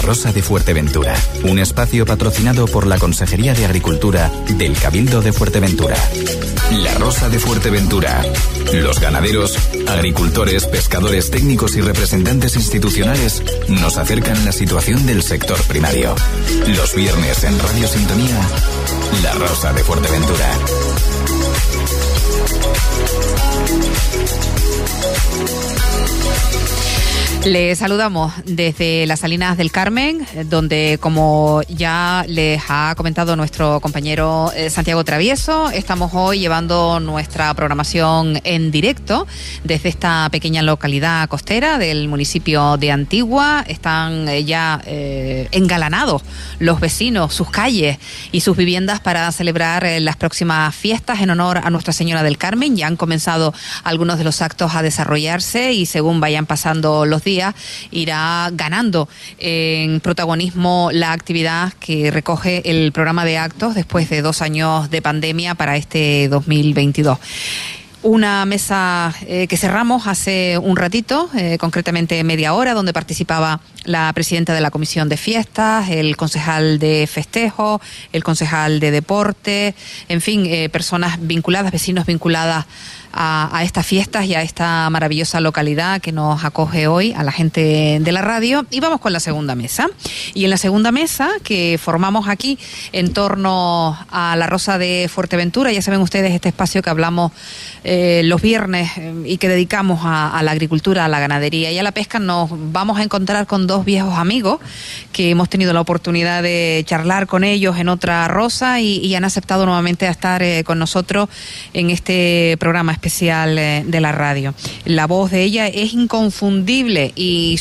Rosa de Fuerteventura, un espacio patrocinado por la Consejería de Agricultura del Cabildo de Fuerteventura. La Rosa de Fuerteventura. Los ganaderos, agricultores, pescadores, técnicos y representantes institucionales nos acercan la situación del sector primario. Los viernes en Radio Sintonía, La Rosa de Fuerteventura. Les saludamos desde las Salinas del Carmen, donde, como ya les ha comentado nuestro compañero Santiago Travieso, estamos hoy llevando nuestra programación en directo desde esta pequeña localidad costera del municipio de Antigua. Están ya engalanados los vecinos, sus calles y sus viviendas para celebrar las próximas fiestas en honor a Nuestra Señora del Carmen. Ya han comenzado algunos de los actos a desarrollarse y según vayan pasando los días irá ganando en protagonismo la actividad que recoge el programa de actos después de 2 años de pandemia para este 2022. Una mesa que cerramos hace un ratito, concretamente media hora, donde participaba la presidenta de la Comisión de Fiestas, el concejal de Festejo, el concejal de Deporte, en fin, personas vinculadas, vecinos vinculadas a estas fiestas y a esta maravillosa localidad que nos acoge hoy, a la gente de la radio. Y vamos con la segunda mesa. Y en la segunda mesa que formamos aquí en torno a la Rosa de Fuerteventura, ya saben ustedes, este espacio que hablamos los viernes y que dedicamos a la agricultura, a la ganadería y a la pesca, nos vamos a encontrar con 2 viejos amigos que hemos tenido la oportunidad de charlar con ellos en otra rosa y han aceptado nuevamente a estar con nosotros en este programa especial de la radio. La voz de ella es inconfundible y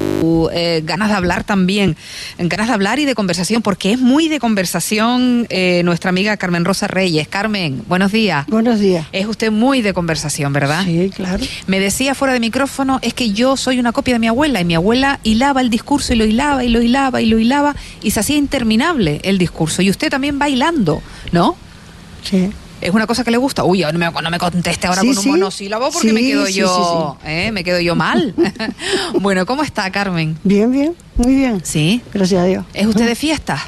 su ganas de hablar también, ganas de hablar y de conversación, porque es muy de conversación nuestra amiga Carmen Rosa Reyes. Carmen, buenos días. Buenos días. Es usted muy de conversación, ¿verdad? Sí, claro. Me decía fuera de micrófono, es que yo soy una copia de mi abuela y mi abuela hilaba el discurso y lo hilaba y lo hilaba y lo hilaba y se hacía interminable el discurso. Y usted también va hilando, ¿no? Sí. ¿Es una cosa que le gusta? Uy, no me conteste ahora con un monosílabo porque me quedo yo, me quedo yo mal. Bueno, ¿cómo está, Carmen? Bien, bien, muy bien. ¿Sí? Gracias a Dios. ¿Es usted de fiesta?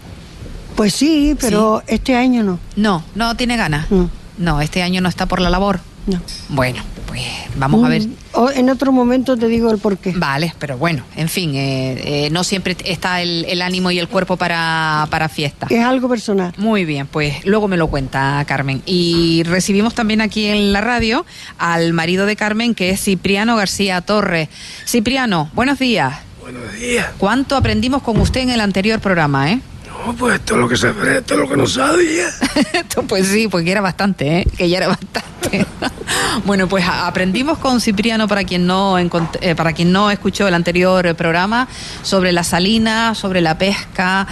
Pues sí, pero ¿sí? Este año no. No tiene ganas. No, este año no está por la labor. No. Bueno, pues vamos a ver. En otro momento te digo el porqué. Vale, pero bueno, en fin, no siempre está el ánimo y el cuerpo para fiesta. Es algo personal. Muy bien, pues luego me lo cuenta Carmen. Y recibimos también aquí en la radio al marido de Carmen, que es Cipriano García Torres. Cipriano, buenos días. Buenos días. ¿Cuánto aprendimos con usted en el anterior programa, No, pues esto es lo que se aprende, esto es lo que no sabía. Pues sí, porque era bastante, que ya era bastante. Bueno, pues aprendimos con Cipriano, para quien no escuchó el anterior programa, sobre la salina, sobre la pesca,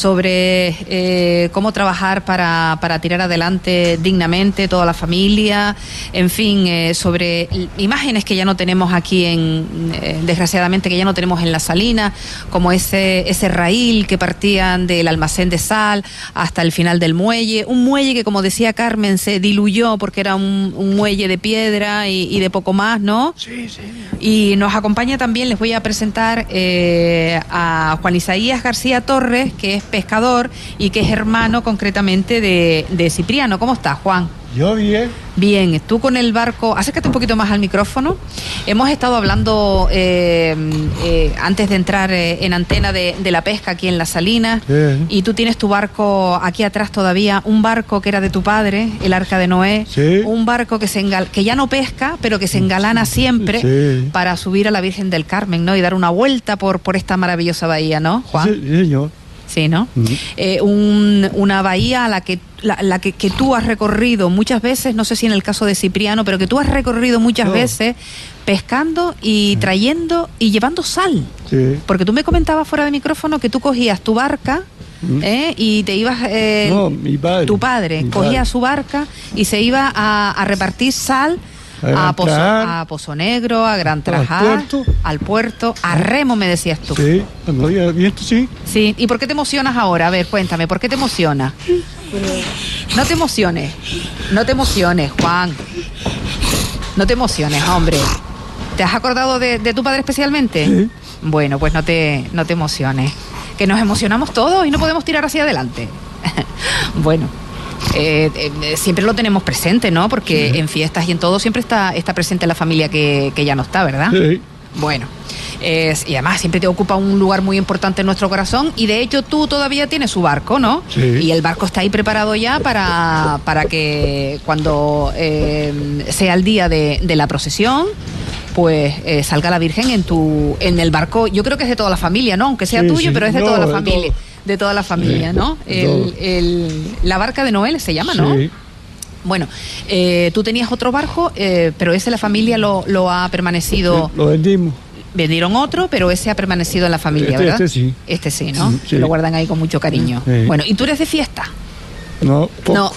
sobre cómo trabajar para tirar adelante dignamente toda la familia, en fin, sobre imágenes que ya no tenemos aquí desgraciadamente que ya no tenemos en la salina, como ese raíl que partían del almacén de sal hasta el final del muelle, un muelle que, como decía Carmen, se diluyó porque era un muelle de piedra y de poco más, ¿no? Sí, sí. Y nos acompaña también, les voy a presentar a Juan Isaías García Torres, que es pescador y que es hermano concretamente de Cipriano. ¿Cómo estás, Juan? Yo bien. Bien, tú con el barco, acércate un poquito más al micrófono. Hemos estado hablando antes de entrar en antena de la pesca aquí en Las Salinas, Sí. y tú tienes tu barco aquí atrás todavía, un barco que era de tu padre, el Arca de Noé, Sí. un barco que ya no pesca, pero que se engalana siempre Sí. para subir a la Virgen del Carmen, ¿no? Y dar una vuelta por esta maravillosa bahía, ¿no, Juan? Sí, señor. Sí, ¿no? Una bahía a la que tú has recorrido muchas veces, no sé si en el caso de Cipriano, pero que tú has recorrido muchas veces pescando y trayendo y llevando sal. Sí. Porque tú me comentabas fuera de micrófono que tú cogías tu barca y te ibas... No, mi padre. Tu padre cogía su barca y se iba a repartir sal a Pozo Negro, a Gran Trajar, al puerto, a remo, me decías tú. Sí, cuando había viento, sí. Sí, ¿y por qué te emocionas ahora? A ver, cuéntame, ¿por qué te emocionas? No te emociones, Juan. No te emociones, hombre. ¿Te has acordado de tu padre especialmente? Sí. Bueno, pues no te emociones. Que nos emocionamos todos y no podemos tirar hacia adelante. Bueno, siempre lo tenemos presente, ¿no? Porque en fiestas y en todo siempre está presente la familia que ya no está, ¿verdad? Sí. Bueno, y además siempre te ocupa un lugar muy importante en nuestro corazón, y de hecho tú todavía tienes su barco, ¿no? Sí. Y el barco está ahí preparado ya para que cuando sea el día de la procesión, pues salga la Virgen en el barco. Yo creo que es de toda la familia, ¿no? Aunque sea Sí, tuyo, sí. pero es de No, toda la de familia. todo. De toda la familia, Sí, ¿no? La barca de Noel se llama, ¿no? Sí. Bueno, tú tenías otro barco, pero ese la familia lo ha permanecido. Lo vendimos. Vendieron otro, pero ese ha permanecido en la familia, ¿verdad? Este sí. Este sí, ¿no? Sí. Lo guardan ahí con mucho cariño. Sí. Bueno, ¿y tú eres de fiesta? No, poco. No.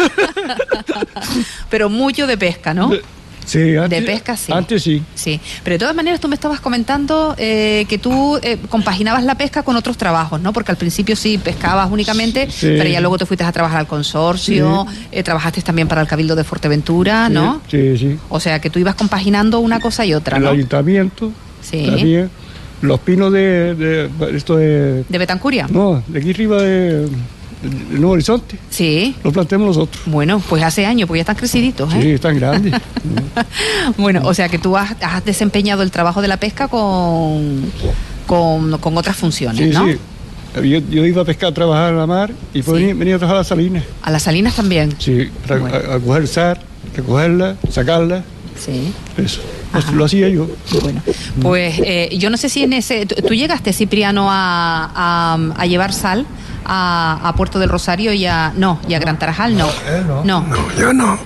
Pero mucho de pesca, ¿no? Sí, antes, De pesca, sí. Antes sí. Sí, pero de todas maneras tú me estabas comentando que tú compaginabas la pesca con otros trabajos, ¿no? Porque al principio sí pescabas únicamente, Sí. pero ya luego te fuiste a trabajar al consorcio, trabajaste también para el Cabildo de Fuerteventura, ¿no? Sí, sí. O sea que tú ibas compaginando una cosa y otra, El ¿no? ayuntamiento. Sí. También. Los pinos de esto de... ¿De Betancuria? No, de aquí arriba de Nuevo Horizonte. Sí. Los plantemos nosotros. Bueno, pues hace años, pues ya están creciditos, ¿eh? Sí, están grandes. Bueno, o sea que tú has desempeñado el trabajo de la pesca con otras funciones, Sí, ¿no? sí. Yo iba a pescar, a trabajar en la mar y después Sí. venía a trabajar a las salinas. A las salinas también. Sí, Bueno. a coger sal, recogerla, sacarla. Sí. Eso. Ajá. Lo hacía yo. Bueno, pues yo no sé si en ese... ¿Tú llegaste, Cipriano, a llevar sal a Puerto del Rosario y a... No, y a Gran Tarajal, no. No. Yo no.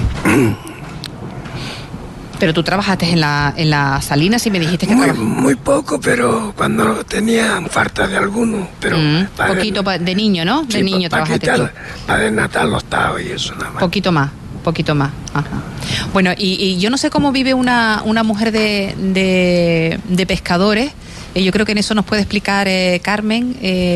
Pero tú trabajaste en la Salinas y me dijiste que trabajaste... Muy poco, pero cuando tenían falta de alguno. Pero poquito de niño, ¿no? De niño trabajaste tú. Para desnatar los taos y eso nada más. Poquito más. Ajá. Bueno, y yo no sé cómo vive una mujer de pescadores. Yo creo que en eso nos puede explicar Carmen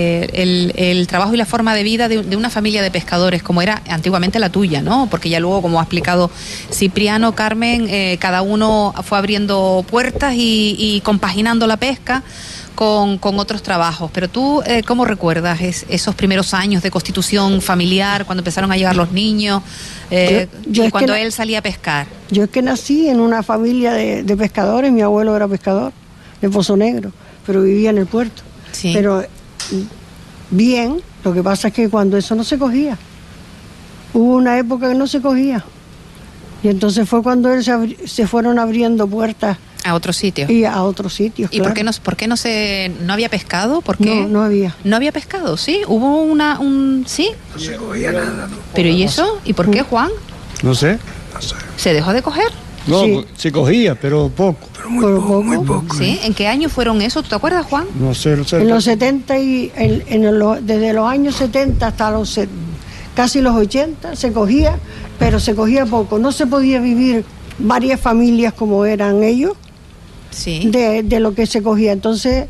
el trabajo y la forma de vida de una familia de pescadores, como era antiguamente la tuya, ¿no? Porque ya luego, como ha explicado Cipriano, Carmen, cada uno fue abriendo puertas y compaginando la pesca con otros trabajos. Pero tú, ¿cómo recuerdas esos primeros años de constitución familiar, cuando empezaron a llegar los niños, yo y es cuando que él salía a pescar? Yo es que nací en una familia de pescadores, mi abuelo era pescador de Pozo Negro, pero vivía en el puerto. Sí. Pero bien, lo que pasa es que cuando eso no se cogía, hubo una época que no se cogía. Y entonces fue cuando él se fueron abriendo puertas A otros sitios. y a otros sitios. ¿Y claro. por qué no había pescado? ¿Por qué? No había. No había pescado, sí. Hubo sí. No se cogía nada, ¿no? Pero ¿y eso? ¿Y por qué, Juan? No sé. No sé. ¿Se dejó de coger? No, Sí. se cogía, pero poco. Pero muy Pero poco, poco. muy poco. ¿Sí? ¿En qué año fueron eso? ¿Tú te acuerdas, Juan? No sé. En los 70 y desde los años 70 hasta casi los 80 se cogía, pero se cogía poco. No se podía vivir varias familias como eran ellos Sí. de lo que se cogía. Entonces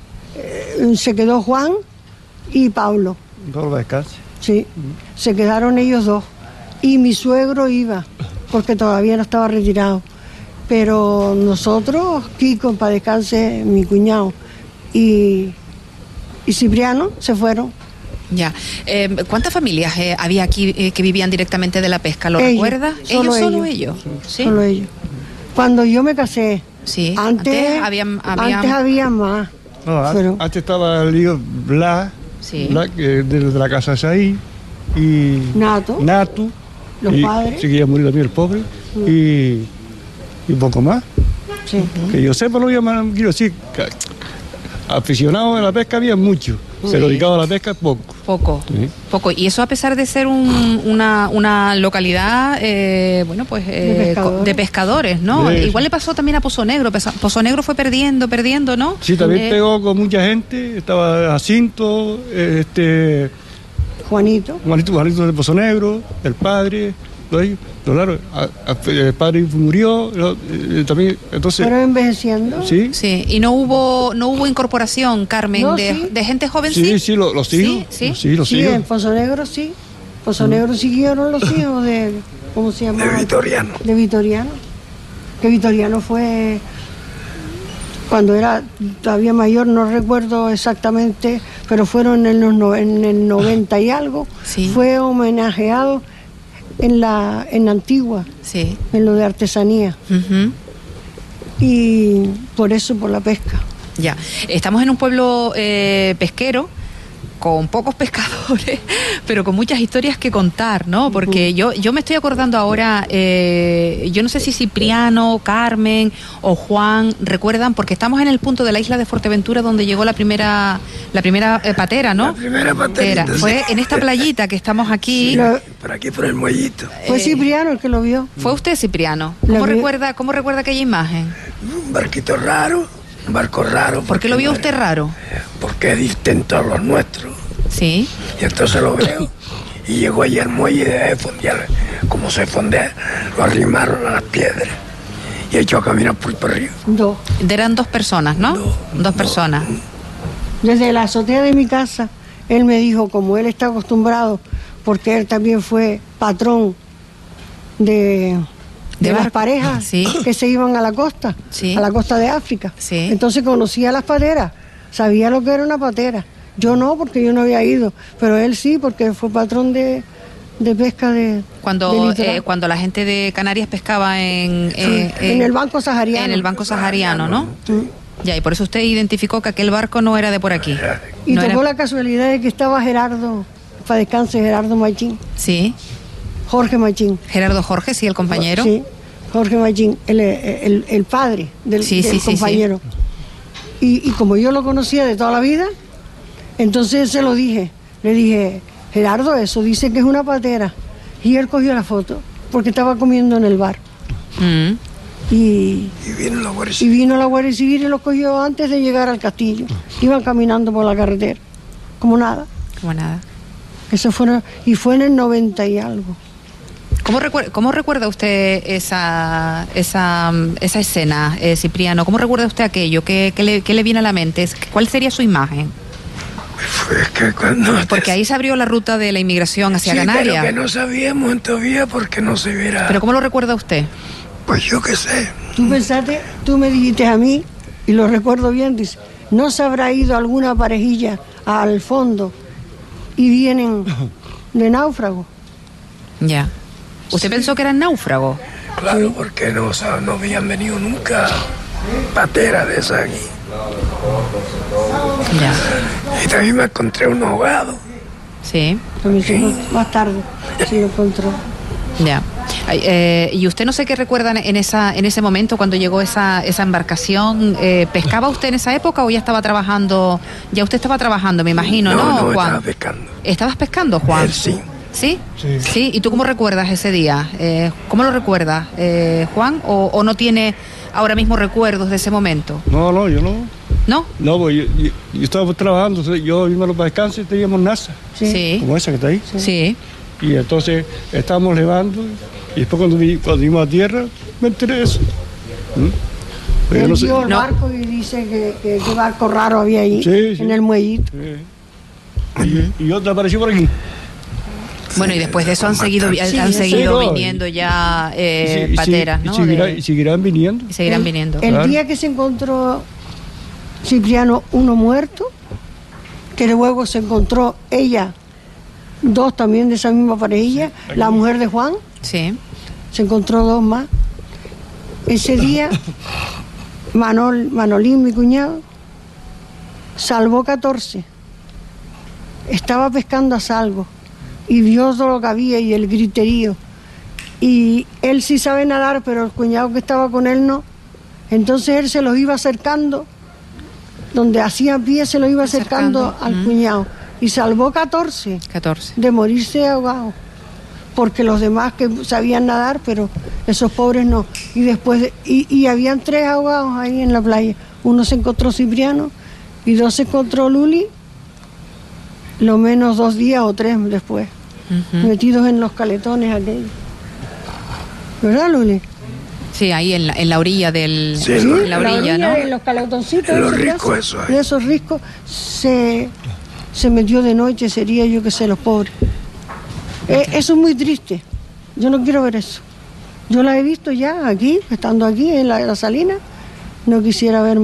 se quedó Juan y Pablo. No descanse. Sí, se quedaron ellos dos. Y mi suegro iba, porque todavía no estaba retirado. Pero nosotros, Kiko, para descanse, mi cuñado, y Cipriano, se fueron. Ya. ¿Cuántas familias había aquí que vivían directamente de la pesca? ¿Lo Ellos, recuerdas? solo Solo ellos. ellos. ¿Sí? Solo ellos. Cuando yo me casé, Sí. antes había más. No, Pero- antes estaba el lío Blas, Sí. Blas, que de la casa de ahí, y Nato. Natu, Los y padres. sí que ya murió también el pobre, y poco más. Sí. Que yo sepa, no había más, quiero decir, que aficionados a la pesca había muchos, pero dedicados a la pesca poco. Poco. Sí. Poco. Y eso a pesar de ser una localidad, bueno, pues de pescadores, ¿no? Sí, Igual sí. le pasó también a Pozo Negro. Pozo Negro fue perdiendo, ¿no? Sí, también Eh, pegó con mucha gente, estaba Jacinto, Juanito. Juanito de Pozo Negro, el padre, claro, el padre murió, también, entonces, Fueron envejeciendo. sí, Sí, y no hubo incorporación, Carmen, No, de, sí. de gente joven, sí, sí, los hijos, Sí, sí. sí, los Sí, hijos. en Pozo Negro sí. Pozo Negro siguieron los hijos de, ¿cómo se llama? De Vitoriano. De Vitoriano. Que Vitoriano fue cuando era todavía mayor, no recuerdo exactamente, pero fueron en el 90 y algo, Sí. fue homenajeado en Antigua, Sí. en lo de artesanía, Ujú. y por eso, por la pesca. Ya. Estamos en un pueblo pesquero, con pocos pescadores, pero con muchas historias que contar, ¿no? Porque yo me estoy acordando ahora, yo no sé si Cipriano, Carmen o Juan recuerdan, porque estamos en el punto de la isla de Fuerteventura donde llegó la primera patera, ¿no? La primera patera. Fue en esta playita que estamos aquí. Por aquí, por el muellito. Fue Cipriano el que lo vio. Fue usted, Cipriano. La ¿Cómo vi- recuerda aquella imagen? Un barquito raro, un barco raro. ¿Por qué lo vio usted raro? Porque es distinto a los nuestros. Sí. Y entonces lo veo. Y llegó allí al muelle y de fondear. Como se fondea, lo arrimaron a las piedras. Y echó a caminar por el río. Dos. Eran dos personas, ¿no? Dos personas. Desde la azotea de mi casa, él me dijo, como él está acostumbrado, porque él también fue patrón de las barco. parejas Sí. que se iban a la costa, Sí. a la costa de África. Sí. Entonces conocía las pateras, sabía lo que era una patera. Yo no, porque yo no había ido, pero él sí, porque fue patrón de pesca de litoral. Cuando la gente de Canarias pescaba en el Banco Sahariano. En el Banco Sahariano, ¿no? Sí. Ya, y por eso usted identificó que aquel barco no era de por aquí. Y No tocó era- la casualidad de que estaba Gerardo, para descanse, Gerardo Machín, Sí, Jorge Machín. Gerardo Jorge, sí, el compañero. Sí, Jorge Machín, el padre del, Sí, del sí, sí, compañero. Y como yo lo conocía de toda la vida, entonces se lo dije. Le dije, Gerardo, eso dice que es una patera. Y él cogió la foto, porque estaba comiendo en el bar. Mm. Y Y vino la Guardia y Civil. vino la Guardia Civil y lo cogió antes de llegar al castillo. Iban caminando por la carretera, como nada. Como nada. Eso fue, y fue en el 90 y algo. ¿Cómo recuerda usted esa escena, Cipriano? ¿Cómo recuerda usted aquello? ¿Qué le viene a la mente? ¿Cuál sería su imagen? Fue que cuando... Porque ahí se abrió la ruta de la inmigración hacia sí, Canarias. pero que no sabíamos todavía porque no se viera... ¿Pero cómo lo recuerda usted? Pues yo qué sé. Tú pensaste, tú me dijiste a mí, y lo recuerdo bien, dice, ¿no se habrá ido alguna parejilla al fondo y vienen de náufrago? Ya. ¿Usted pensó que eran náufragos? Claro, porque no habían venido nunca pateras de esas aquí. Ya. Y también me encontré un ahogado. Sí. También más tarde se lo encontró. Ya. Ay, ¿y usted no sé qué recuerda en ese momento cuando llegó esa embarcación? ¿Pescaba usted en esa época o ya estaba trabajando? Ya usted estaba trabajando, me imagino, ¿no, No, Juan? estaba pescando. ¿Estabas pescando, Juan? Él sí. ¿Sí? Sí. Sí. ¿Y tú cómo recuerdas ese día? ¿Cómo lo recuerdas, Juan? ¿O no tiene ahora mismo recuerdos de ese momento? No, yo no. ¿No? No, pues yo estaba trabajando, yo iba para descanso y teníamos NASA, Sí. como esa que está ahí. Sí. Y entonces estábamos levando y después cuando vimos a tierra me enteré de eso. Pero yo Él no sé. vio el No. barco y dice que qué barco raro había ahí, Sí, sí. en el muellito. Y otro apareció por aquí. Bueno, y después de eso han seguido sí, no, viniendo ya Y pateras, ¿no? y seguirán viniendo. Y seguirán viniendo. El Claro. día que se encontró Cipriano uno muerto, que luego se encontró ella, dos también de esa misma parejilla, la mujer de Juan, Sí. se encontró dos más. Ese día, Manolín, mi cuñado, salvó 14. Estaba pescando a salvo y vio todo lo que había y el griterío. Y él sí sabe nadar, pero el cuñado que estaba con él no. Entonces él se los iba acercando, donde hacía pie se lo iba acercando al cuñado. Y salvó 14 14. de morirse ahogado, porque los demás que sabían nadar, pero esos pobres no. Y después, y habían 3 ahogados ahí en la playa. Uno se encontró Cipriano y 2 se encontró Luli, lo menos 2 días o 3 después, metidos en los caletones aquellos. ¿Verdad, Luli? Sí, ahí en la orilla del... Sí, en la orilla, ¿no? En los caletoncitos. En los esos riscos, brazos, eso ahí. de esos riscos se metió de noche, sería yo que sé, los pobres. Eso es muy triste. Yo no quiero ver eso. Yo la he visto ya aquí, estando aquí en la Salina. No quisiera ver más.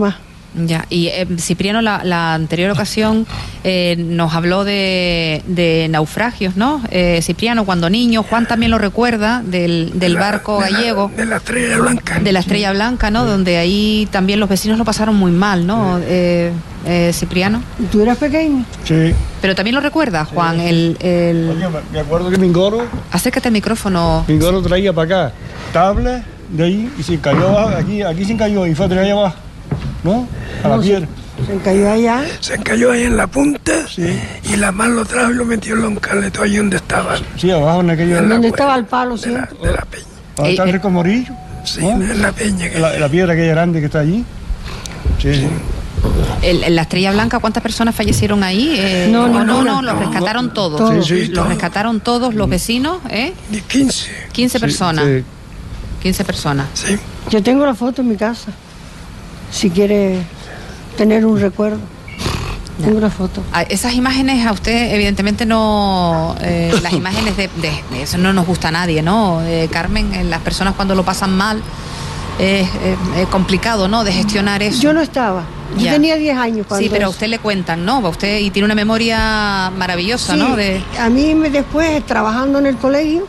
Ya, y Cipriano, la anterior ocasión nos habló de naufragios, ¿no? Cipriano, cuando niño, Juan también lo recuerda, del barco gallego. De la Estrella Blanca. De la Estrella Blanca, ¿no? Sí. Donde ahí también los vecinos lo pasaron muy mal, ¿no? Cipriano. ¿Tú eras pequeño? Sí. Pero también lo recuerda, Juan, Oye, me acuerdo que Mingoro... Acércate al micrófono. Mingoro traía para acá tablas de ahí y se cayó abajo, aquí se cayó y fue a traer allá abajo, ¿no? A la piedra. Se encalló allá. Se encalló ahí en la punta, sí. Y la mano lo trajo y lo metió en los caletos ahí donde estaba. Sí, abajo en aquello. ¿Dónde estaba el palo, sí? De la peña. ¿Dónde está el Rico Morillo? Sí, ¿no? En la peña. La piedra aquella grande que está allí. Sí, sí. La Estrella Blanca, ¿cuántas personas fallecieron ahí? No, los rescataron todos. Sí, los rescataron todos los vecinos, ¿eh? 15. 15 personas. Sí. 15 personas. Sí. Yo tengo la foto en mi casa. Si quiere tener un recuerdo. Tengo la foto. Esas imágenes a usted evidentemente no... las imágenes de eso no nos gusta a nadie, ¿no? Carmen, las personas cuando lo pasan mal es complicado, ¿no? De gestionar eso. Yo no estaba. Yo tenía 10 años cuando... Sí, pero a usted le cuentan, ¿no? A usted, y tiene una memoria maravillosa, sí, ¿no? A mí después, trabajando en el colegio,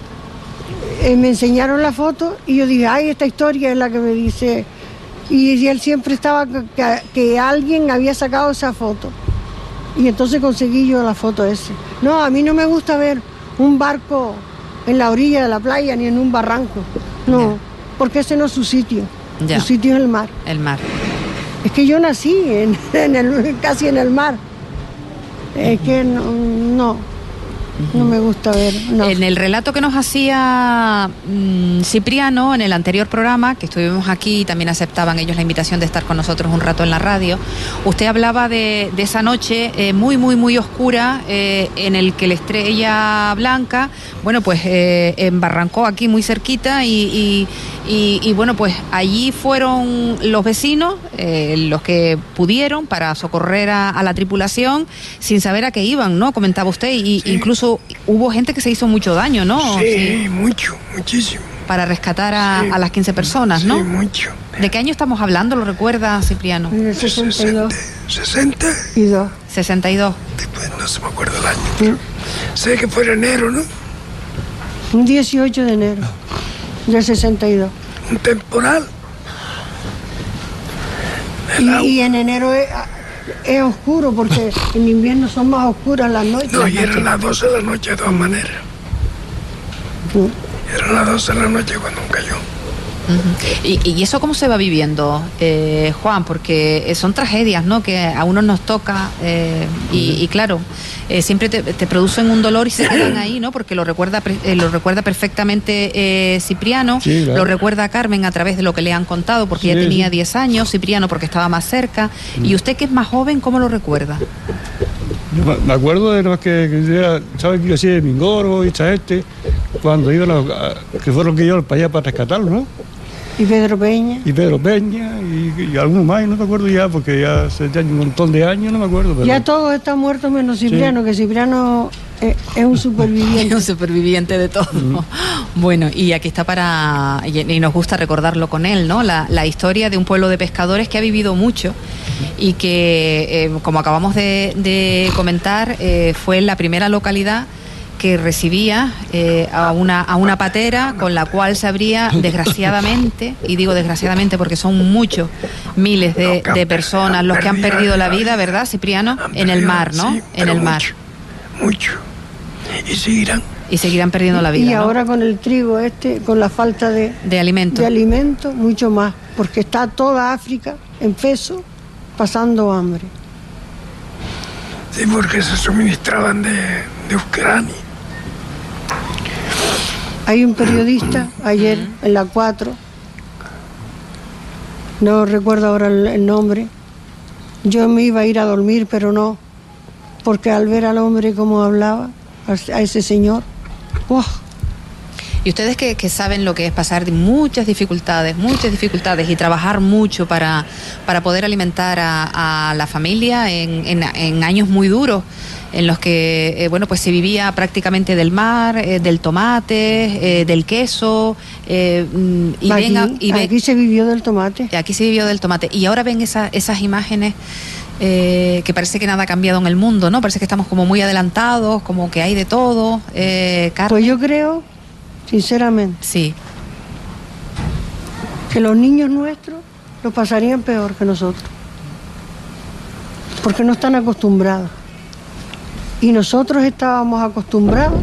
me enseñaron la foto y yo dije, ay, esta historia es la que me dice... Y él siempre estaba que alguien había sacado esa foto. Y entonces conseguí yo la foto esa. No, a mí no me gusta ver un barco en la orilla de la playa ni en un barranco. No, porque ese no es su sitio. Ya. Su sitio es el mar. El mar. Es que yo nací casi en el mar. Es que no me gusta ver. No. En el relato que nos hacía Cipriano en el anterior programa, que estuvimos aquí y también aceptaban ellos la invitación de estar con nosotros un rato en la radio, usted hablaba de esa noche muy oscura en el que la Estrella Blanca, bueno, pues embarrancó aquí muy cerquita y bueno, pues allí fueron los vecinos los que pudieron para socorrer a la tripulación sin saber a qué iban, ¿no? Comentaba usted, y sí. Incluso hubo gente que se hizo mucho daño, ¿no? Sí, muchísimo. Para rescatar a las 15 personas, ¿no? Sí, mucho. ¿De qué año estamos hablando? ¿Lo recuerda, Cipriano? En el 62. 62. 62. Después no se me acuerda el año. Pero sé que fue en enero, ¿no? Un 18 de enero del 62. Un temporal. Y en enero es oscuro porque en invierno son más oscuras las noches. No, y eran las 12 de la noche de todas maneras. Eran las 12 de la noche cuando cayó. ¿Y eso cómo se va viviendo, Juan? Porque son tragedias, ¿no? Que a uno nos toca y claro, siempre te producen un dolor y se quedan ahí, ¿no? Porque lo recuerda perfectamente Cipriano, sí, claro. Lo recuerda Carmen a través de lo que le han contado, porque ya tenía 10 años, Cipriano porque estaba más cerca. ¿Y usted, que es más joven, cómo lo recuerda? Yo me acuerdo de los que ¿sabes qué yo hacía de Mingoro y cuando iban que fueron que yo para allá para rescatarlo, ¿no? Y Pedro Peña. Y algunos más, no me acuerdo ya, porque ya hace un montón de años, no me acuerdo. Pero... Ya todos están muertos menos Cipriano, sí. Que Cipriano es un superviviente. Es un superviviente de todo. Bueno, y aquí está y nos gusta recordarlo con él, ¿no? La historia de un pueblo de pescadores que ha vivido mucho y que, como acabamos de comentar, fue la primera localidad que recibía a una patera con la cual se habría, desgraciadamente, y digo desgraciadamente porque son muchos, miles de personas los que han perdido la vida, ¿verdad, Cipriano? En el mar, ¿no? Sí, en el mar. Mucho. Y seguirán. Y seguirán perdiendo la vida. Y ahora, ¿no? Con el trigo con la falta de alimento. De alimento, mucho más, porque está toda África en peso pasando hambre. Sí, porque se suministraban de Ucrania. Hay un periodista ayer en la 4, no recuerdo ahora el nombre. Yo me iba a ir a dormir, pero no, porque al ver al hombre cómo hablaba, a ese señor, ¡wow! Y ustedes que saben lo que es pasar muchas dificultades y trabajar mucho para poder alimentar a la familia en años muy duros, en los que pues se vivía prácticamente del mar, del tomate, del queso, aquí se vivió del tomate. Aquí se vivió del tomate. Y ahora ven esas imágenes que parece que nada ha cambiado en el mundo, ¿no? Parece que estamos como muy adelantados, como que hay de todo. Carmen. Pues yo creo, sinceramente, sí, que los niños nuestros lo pasarían peor que nosotros, porque no están acostumbrados. Y nosotros estábamos acostumbrados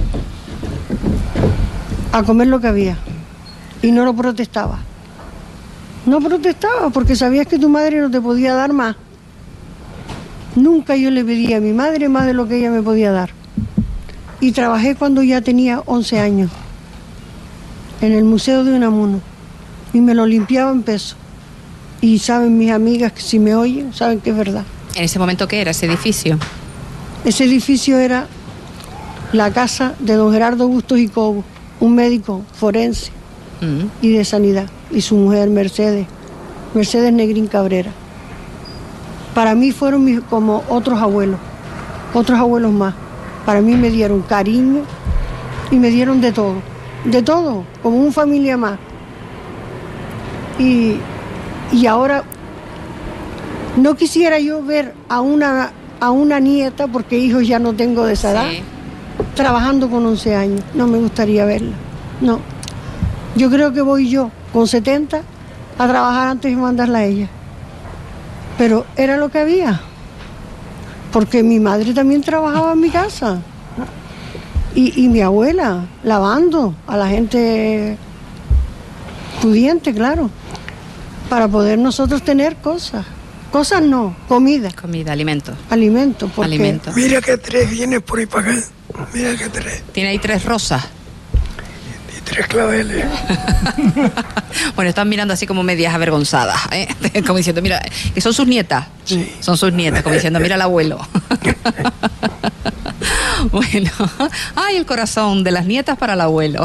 a comer lo que había. Y no lo protestaba. No protestaba porque sabías que tu madre no te podía dar más. Nunca yo le pedí a mi madre más de lo que ella me podía dar. Y trabajé cuando ya tenía 11 años. En el Museo de Unamuno. Y me lo limpiaba en peso. Y saben mis amigas que si me oyen, saben que es verdad. ¿En ese momento qué era ese edificio? Ese edificio era la casa de don Gerardo Bustos y Cobo, un médico forense y de sanidad, y su mujer Mercedes Negrín Cabrera. Para mí fueron como otros abuelos más. Para mí me dieron cariño y me dieron de todo, como una familia más. Y ahora no quisiera yo ver a una nieta, porque hijos ya no tengo de esa edad, trabajando con 11 años. No me gustaría verla, no. Yo creo que voy yo, con 70, a trabajar antes de mandarla a ella. Pero era lo que había, porque mi madre también trabajaba en mi casa. Y mi abuela, lavando a la gente pudiente, claro, para poder nosotros tener cosas. Cosas no, comida. Comida, alimentos. Alimentos, porque... Alimentos. Mira que 3 viene por ahí para acá. Mira que 3. Tiene ahí 3 rosas. Y 3 claveles. Bueno, están mirando así como medias avergonzadas, ¿eh? Como diciendo, mira, que son sus nietas. Sí. Son sus nietas, como diciendo, mira al abuelo. Bueno, ay, el corazón de las nietas para el abuelo.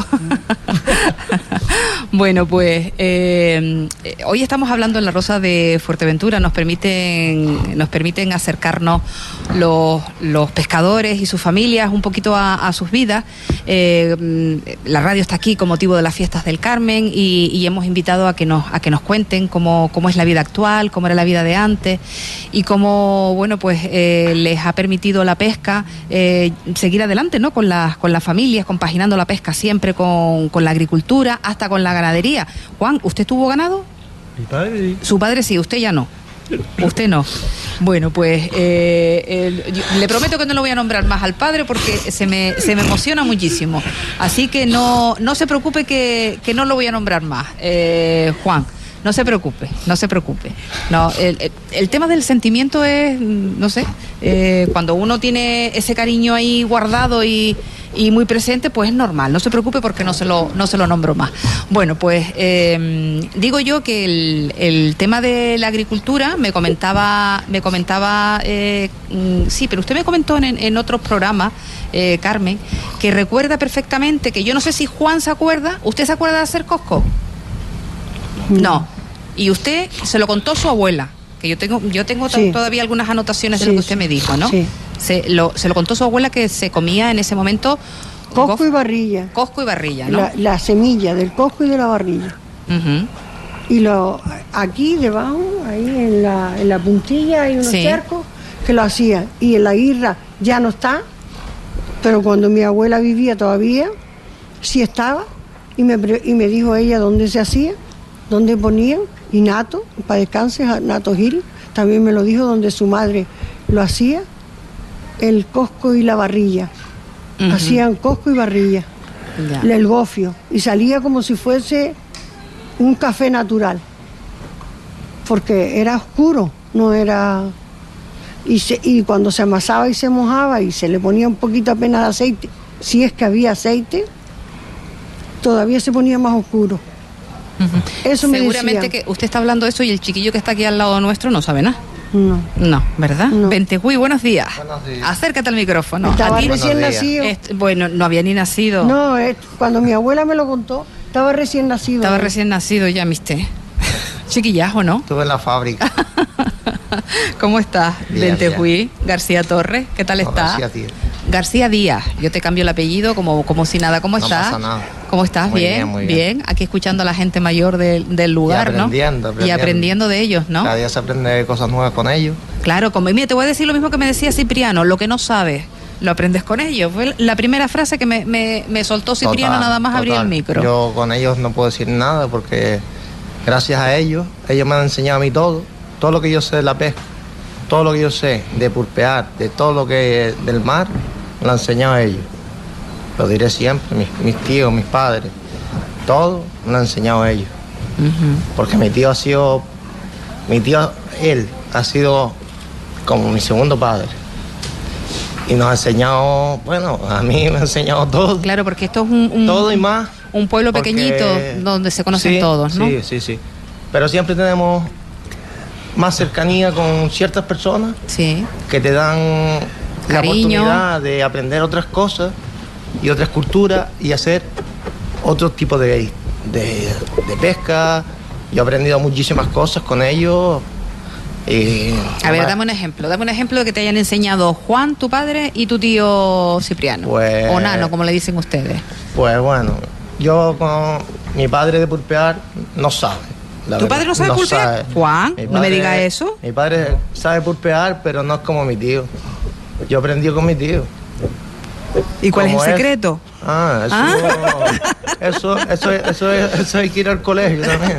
Bueno, pues hoy estamos hablando en La Rosa de Fuerteventura. Nos permiten acercarnos los pescadores y sus familias un poquito a sus vidas. La radio está aquí con motivo de las fiestas del Carmen y hemos invitado a que nos cuenten cómo es la vida actual, cómo era la vida de antes y cómo, bueno, pues les ha permitido la pesca seguir adelante, ¿no? Con las familias, compaginando la pesca siempre con la agricultura, hasta con la ganadería. Juan, ¿usted tuvo ganado? Mi padre sí. Su padre sí, usted ya no. Usted no. Bueno, pues le prometo que no lo voy a nombrar más al padre porque se me emociona muchísimo. Así que no se preocupe que no lo voy a nombrar más, Juan. No se preocupe. No, el tema del sentimiento es, no sé, cuando uno tiene ese cariño ahí guardado y muy presente, pues es normal. No se preocupe porque no se lo nombro más. Bueno, pues digo yo que el tema de la agricultura me comentaba, sí, pero usted me comentó en otros programas, Carmen, que recuerda perfectamente, que yo no sé si Juan se acuerda. ¿Usted se acuerda de hacer cosco? No. Y usted se lo contó su abuela, que yo tengo Sí. todavía algunas anotaciones de Sí, lo que usted me dijo, ¿no? sí. Se lo contó su abuela, que se comía en ese momento Cosco y barrilla. Cosco y barrilla, ¿no? La semilla del cosco y de la barrilla. Ujú. Y aquí debajo, ahí en la puntilla, hay unos Sí. cercos que lo hacían. Y en la guirra ya no está, pero cuando mi abuela vivía todavía, sí estaba. Y me dijo ella dónde se hacía, dónde ponían. Y Nato, para descanse, Nato Gil, también me lo dijo, donde su madre lo hacía, el cosco y la barrilla. Ujú. Hacían cosco y barrilla, Ya. el gofio, y salía como si fuese un café natural, porque era oscuro, no era... Y cuando se amasaba y se mojaba y se le ponía un poquito apenas de aceite, si es que había aceite, todavía se ponía más oscuro. Ujú. Eso me Seguramente decían. que usted está hablando de eso y el chiquillo que está aquí al lado nuestro no sabe nada. No, ¿verdad? No. Ventejuy, buenos días. Buenos días. Acércate al micrófono. Estaba Aquí- recién Buenos días. nacido. bueno, no había ni nacido. No, cuando mi abuela me lo contó, estaba recién nacido. Estaba recién nacido ya, mister. Chiquillajo, ¿no? Estuve en la fábrica. ¿Cómo estás? Bien, Ventejuy, García Torres, ¿qué tal No, estás? gracias a ti. García Díaz, yo te cambio el apellido como si nada. ¿Cómo No estás? pasa nada. ¿Cómo estás? Muy Bien, bien, muy bien. Aquí escuchando a la gente mayor del lugar, ¿no? aprendiendo, Y aprendiendo. aprendiendo de ellos, ¿no? Cada día se aprende cosas nuevas con ellos. Claro, mira, te voy a decir lo mismo que me decía Cipriano, lo que no sabes, lo aprendes con ellos. Fue la primera frase que me soltó Cipriano Total, nada más abrir el total. micro. Yo con ellos no puedo decir nada porque gracias a ellos me han enseñado a mí todo lo que yo sé de la pesca, todo lo que yo sé de pulpear, de todo lo que del mar, me lo han enseñado a ellos. Lo diré siempre, mis tíos, mis padres, todo me lo han enseñado a ellos. Ujú. Porque él ha sido como mi segundo padre. Y nos ha enseñado, bueno, a mí me ha enseñado todo. Claro, porque esto es un Todo y más. un pueblo Porque- pequeñito donde se conocen Sí, todos, ¿no? Sí. Pero siempre tenemos más cercanía con ciertas personas Sí. que te dan la Cariño. oportunidad de aprender otras cosas y otras culturas y hacer otro tipo de pesca. Yo he aprendido muchísimas cosas con ellos. A ver, dame un ejemplo de que te hayan enseñado Juan, tu padre, y tu tío Cipriano. Pues- O Nano, como le dicen ustedes. Pues bueno, yo con mi padre de pulpear no sabe. la ¿Tu verdad, padre no sabe pulpear? sabe. Juan, Mi no me padre- diga eso. Mi padre sabe pulpear, pero no es como mi tío. Yo aprendí con mi tío. ¿Y cuál es el ¿Cómo es? secreto? Eso hay que ir al colegio también.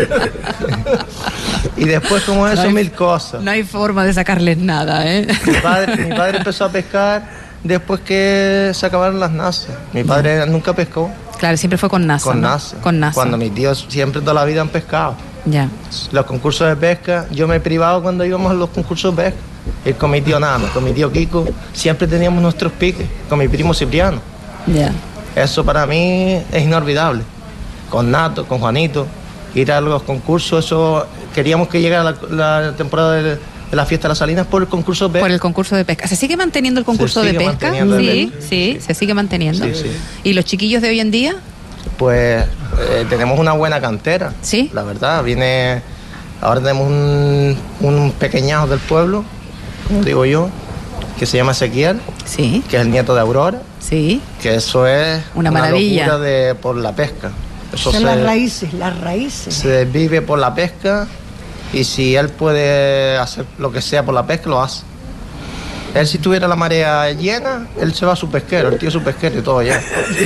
Y después como eso, No hay- mil cosas. No hay forma de sacarles nada, ¿eh? Mi padre empezó a pescar después que se acabaron las nazas. Mi padre nunca pescó Claro, siempre fue con NASA. con ¿no? NASA. Con NASA. Cuando mis tíos siempre toda la vida han pescado. Ya. Los concursos de pesca, yo me he privado cuando íbamos a los concursos de pesca. Ir con mi tío Nano, con mi tío Kiko, siempre teníamos nuestros piques, con mi primo Cipriano. Ya. Eso para mí es inolvidable. Con Nato, con Juanito, ir a los concursos, eso queríamos que llegara la temporada de la fiesta de las Salinas por el concurso de pesca. Por el concurso de pesca. ¿Se sigue manteniendo el concurso Se de sigue pesca? manteniendo el Sí, pesca. sí, se sigue manteniendo. Sí, sí. ¿Y los chiquillos de hoy en día? Pues tenemos una buena cantera. ¿Sí? La verdad, ahora tenemos un pequeñajo del pueblo, como digo yo, que se llama Ezequiel, Sí, que es el nieto de Aurora, sí. que eso es Una maravilla. locura por la pesca. Eso Son las raíces. se vive por la pesca y si él puede hacer lo que sea por la pesca, lo hace. Él si tuviera la marea llena, él se va a su pesquero, el tío es su pesquero y todo ya.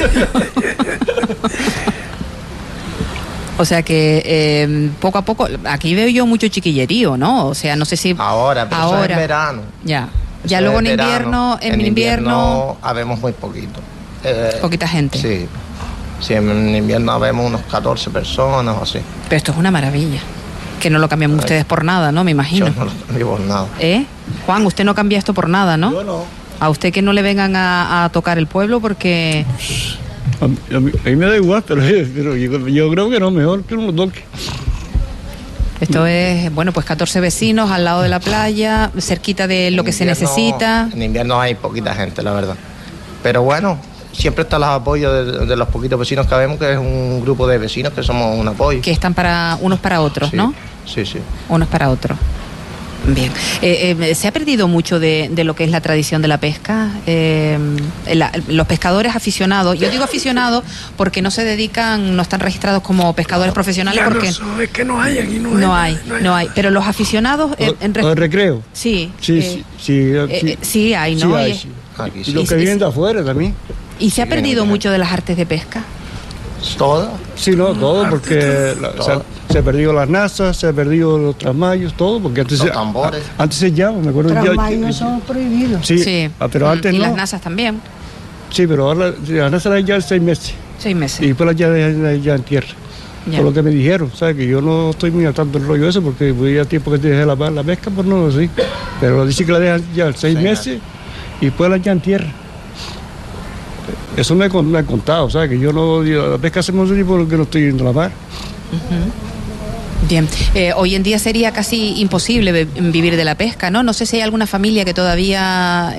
O sea que poco a poco, aquí veo yo mucho chiquillerío, ¿no? O sea, no sé si... Ahora, pero eso es en verano. Ya. Eso Ya es luego en verano. invierno, en invierno, habemos muy poquito. poquita gente. Sí. Sí, en invierno habemos unos 14 personas o así. Pero esto es una maravilla. Que no lo cambian ustedes por nada, ¿no? Me imagino. Yo no lo cambio por nada. ¿Eh? Juan, usted no cambia esto por nada, ¿no? Yo no. A usted que no le vengan a tocar el pueblo porque... A mí me da igual, pero yo creo que no, mejor que uno toque. Esto es, bueno, pues 14 vecinos al lado de la playa, cerquita de lo En que se invierno- necesita. En invierno hay poquita gente, la verdad. Pero bueno, siempre está el apoyo de los poquitos vecinos que habemos, que es un grupo de vecinos que somos un apoyo. Que están para unos para otros, Sí, ¿no? Sí, sí. Unos para otros. Bien. ¿Se ha perdido mucho de lo que es la tradición de la pesca? Los pescadores aficionados, yo digo aficionados porque no se dedican, no están registrados como pescadores profesionales Ya porque no sabes que no hay aquí, no hay. Pero los aficionados... ¿O el recreo? Sí. Sí, sí hay, ¿no? Sí hay, Y- sí. Aquí Y sí. los que vienen de afuera también. ¿Y se ha Sí, perdido vienen de- mucho de las artes de pesca? Toda. Sí, no, todo, porque se ha perdido las nazas, se ha perdido los trasmayos, todo, porque antes Los tambores. antes se llama, me acuerdo. Trasmayos son prohibidos. Sí, pero antes y no. las nasas también. Sí, pero ahora las nazas las ya 6 meses 6 meses. y después las ya en tierra. Ya. Por lo que me dijeron, ¿sabes? Que yo no estoy muy al tanto del rollo ese, porque voy a tiempo que te dejé la pesca, pues no lo sé. Pero dice que la dejan ya 6 meses y después las ya en tierra. Eso me han contado, ¿sabes? Que yo no, la pesca hacemos un tipo que no estoy yendo a la mar. Bien, hoy en día sería casi imposible vivir de la pesca, ¿no? No sé si hay alguna familia que todavía,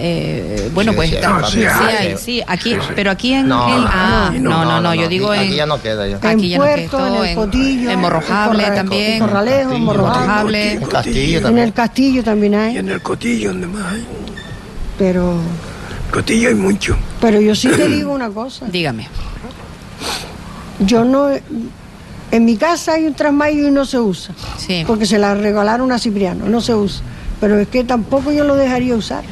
sí, aquí, pero aquí en... No, yo digo aquí ya no queda ya. Aquí en Puerto, en el Cotillo, en Morrojable también. En Corralejo, en Morrojable. En Castillo En también. el Castillo también hay. Y en el Cotillo, donde más hay. Pero Cotillo hay mucho. yo sí te digo una cosa. Dígame. Yo no... En mi casa hay un trasmayo y no se usa. Sí. Porque se la regalaron a Cipriano, no se usa. Pero es que tampoco yo lo dejaría usar.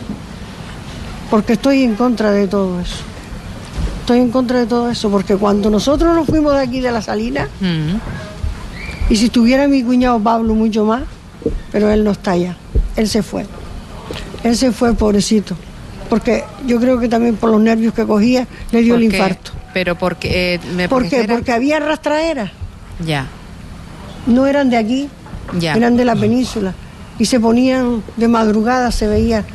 Porque estoy en contra de todo eso. Estoy en contra de todo eso, porque cuando nosotros nos fuimos de aquí de la Salina, y si estuviera mi cuñado Pablo mucho más, pero él no está allá, él se fue. Él se fue, pobrecito. Porque yo creo que también por los nervios que cogía, le dio el infarto. Pero porque... ¿Por qué? Porque había arrastraderas. Ya. No eran de aquí, Ya. eran de la península. Y se ponían de madrugada, se veían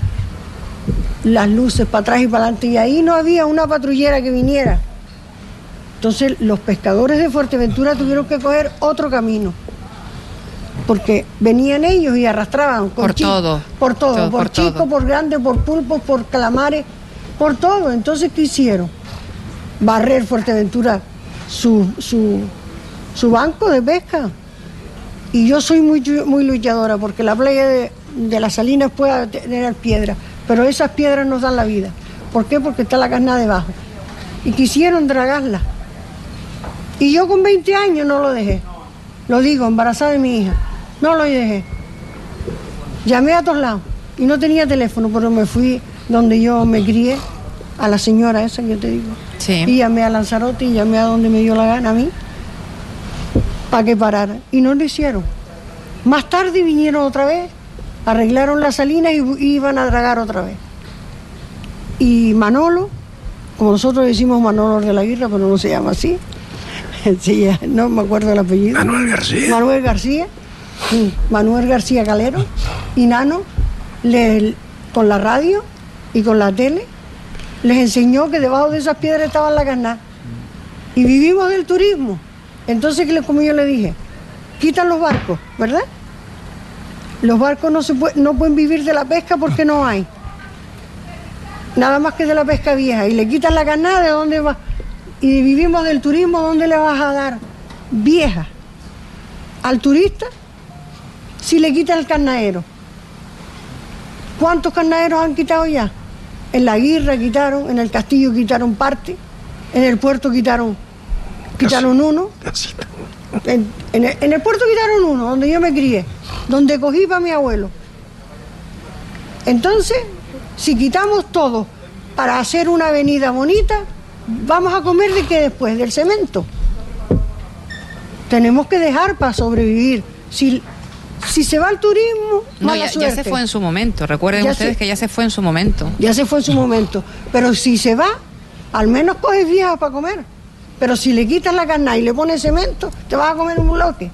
las luces para atrás y para adelante. Y ahí no había una patrullera que viniera. Entonces los pescadores de Fuerteventura tuvieron que coger otro camino. Porque venían ellos y arrastraban. Por todo. Por todo. Por todo. chicos, por grandes, por pulpos, por calamares, por todo. Entonces, ¿qué hicieron? Barrer Fuerteventura su banco de pesca. Y yo soy muy luchadora, porque la playa de las Salinas puede tener piedras, pero esas piedras nos dan la vida. ¿Por qué? Porque está la carnada debajo. Y quisieron dragarla. Y yo con 20 años no lo dejé. Lo digo, embarazada de mi hija. No lo dejé. Llamé a todos lados y no tenía teléfono, pero me fui donde yo me crié, a la señora esa que yo te digo. Sí. Y llamé a Lanzarote y llamé a donde me dio la gana a mí para que parara. Y no lo hicieron. Más tarde vinieron otra vez, arreglaron la salina y iban a dragar otra vez. Y Manolo, como nosotros decimos Manolo de la Guirra, pero no se llama así. Sí, no me acuerdo el apellido. Manuel García. Manuel García. Sí, Manuel García Calero y Nano, con la radio y con la tele, les enseñó que debajo de esas piedras estaba la carnada. Y vivimos del turismo. Entonces, como yo le dije, quitan los barcos, ¿verdad? Los barcos no pueden vivir de la pesca porque no hay. Nada más que de la pesca vieja. Y le quitan la carnada, ¿de dónde va? Y vivimos del turismo, ¿dónde le vas a dar vieja al turista si le quitan el carnadero? ¿Cuántos carnaderos han quitado ya? En la Guirra quitaron, en el Castillo quitaron parte, en el puerto quitaron uno. En el puerto quitaron uno, donde yo me crié, donde cogí para mi abuelo. Entonces, si quitamos todo para hacer una avenida bonita, ¿vamos a comer de qué después? Del cemento. Tenemos que dejar para sobrevivir. Si se va el turismo, mala suerte. Ya se fue en su momento. Recuerden ustedes que ya se fue en su momento. Ya se fue en su momento. Pero si se va, al menos coges vieja para comer. Pero si le quitas la carnada y le pones cemento, te vas a comer un bloque.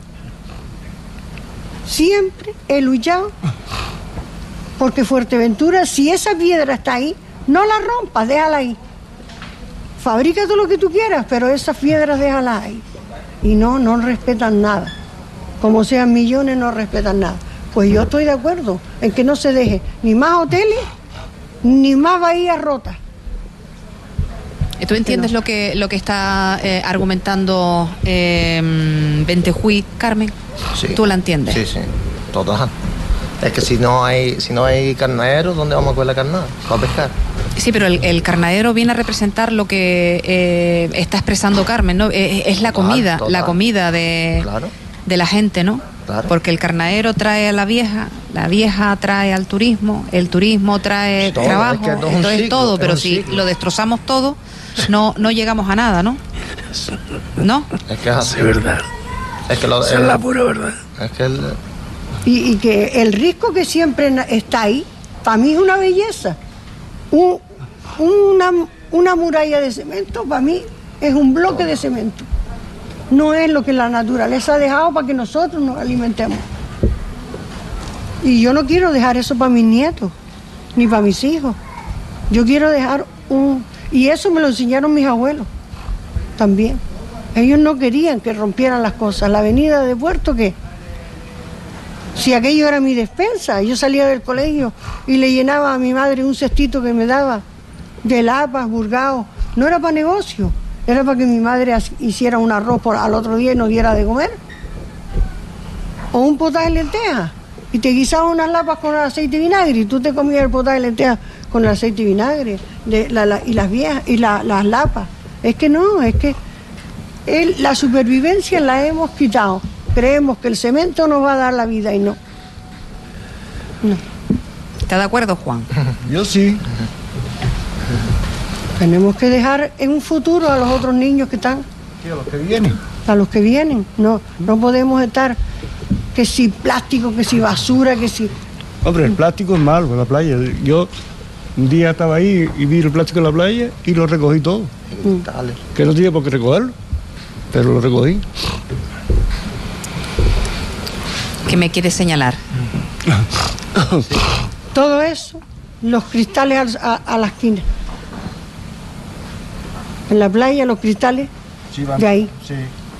Siempre he luchado porque Fuerteventura, si esa piedra está ahí, no la rompas, déjala ahí. Fabrica todo lo que tú quieras, pero esas piedras déjalas ahí. Y no respetan nada. Como sean millones, no respetan nada. Pues yo estoy de acuerdo en que no se deje ni más hoteles, ni más bahías rotas. ¿Tú entiendes lo que está argumentando Ventejuy, Carmen? Sí. ¿Tú la entiendes? Sí, total. Es que si no hay carnaderos, ¿dónde vamos a coger la carnada? ¿Para pescar? Sí, pero el carnadero viene a representar lo que está expresando Carmen, ¿no? Es la comida, total. La comida de la gente, ¿no? Claro. Porque el carnadero trae a la vieja trae al turismo, el turismo trae trabajo, es que entonces ciclo, todo, pero si lo destrozamos todo, no llegamos a nada, ¿no? ¿No? Es que es así. Es verdad. Es que es la pura verdad. Es que y que el risco que siempre está ahí, para mí es una belleza. Una muralla de cemento, para mí, es un bloque de cemento. No es lo que la naturaleza ha dejado para que nosotros nos alimentemos. Y yo no quiero dejar eso para mis nietos, ni para mis hijos. Yo quiero dejar y eso me lo enseñaron mis abuelos, también. Ellos no querían que rompieran las cosas. La avenida de Puerto, ¿qué? Si aquello era mi despensa, yo salía del colegio y le llenaba a mi madre un cestito que me daba de lapas, burgaos. No era para negocio, era para que mi madre hiciera un arroz al otro día y nos diera de comer. O un potaje de lentejas. Y te guisaba unas lapas con aceite y vinagre y tú te comías el potaje de lentejas con el aceite y vinagre y las viejas y las lapas. Es que no, es que la supervivencia la hemos quitado. Creemos que el cemento nos va a dar la vida y no. No. ¿Está de acuerdo, Juan? Yo sí. Tenemos que dejar en un futuro a los otros niños que están. Sí, a los que vienen. A los que vienen. No podemos estar que si plástico, que si basura, que si... Hombre, el plástico es malo en la playa. Yo un día estaba ahí y vi el plástico en la playa y lo recogí todo. Que no tenía por qué recogerlo, pero lo recogí. ¿Qué me quieres señalar? Todo eso, los cristales a la esquina. En la playa, los cristales Sí, van. de ahí. Sí.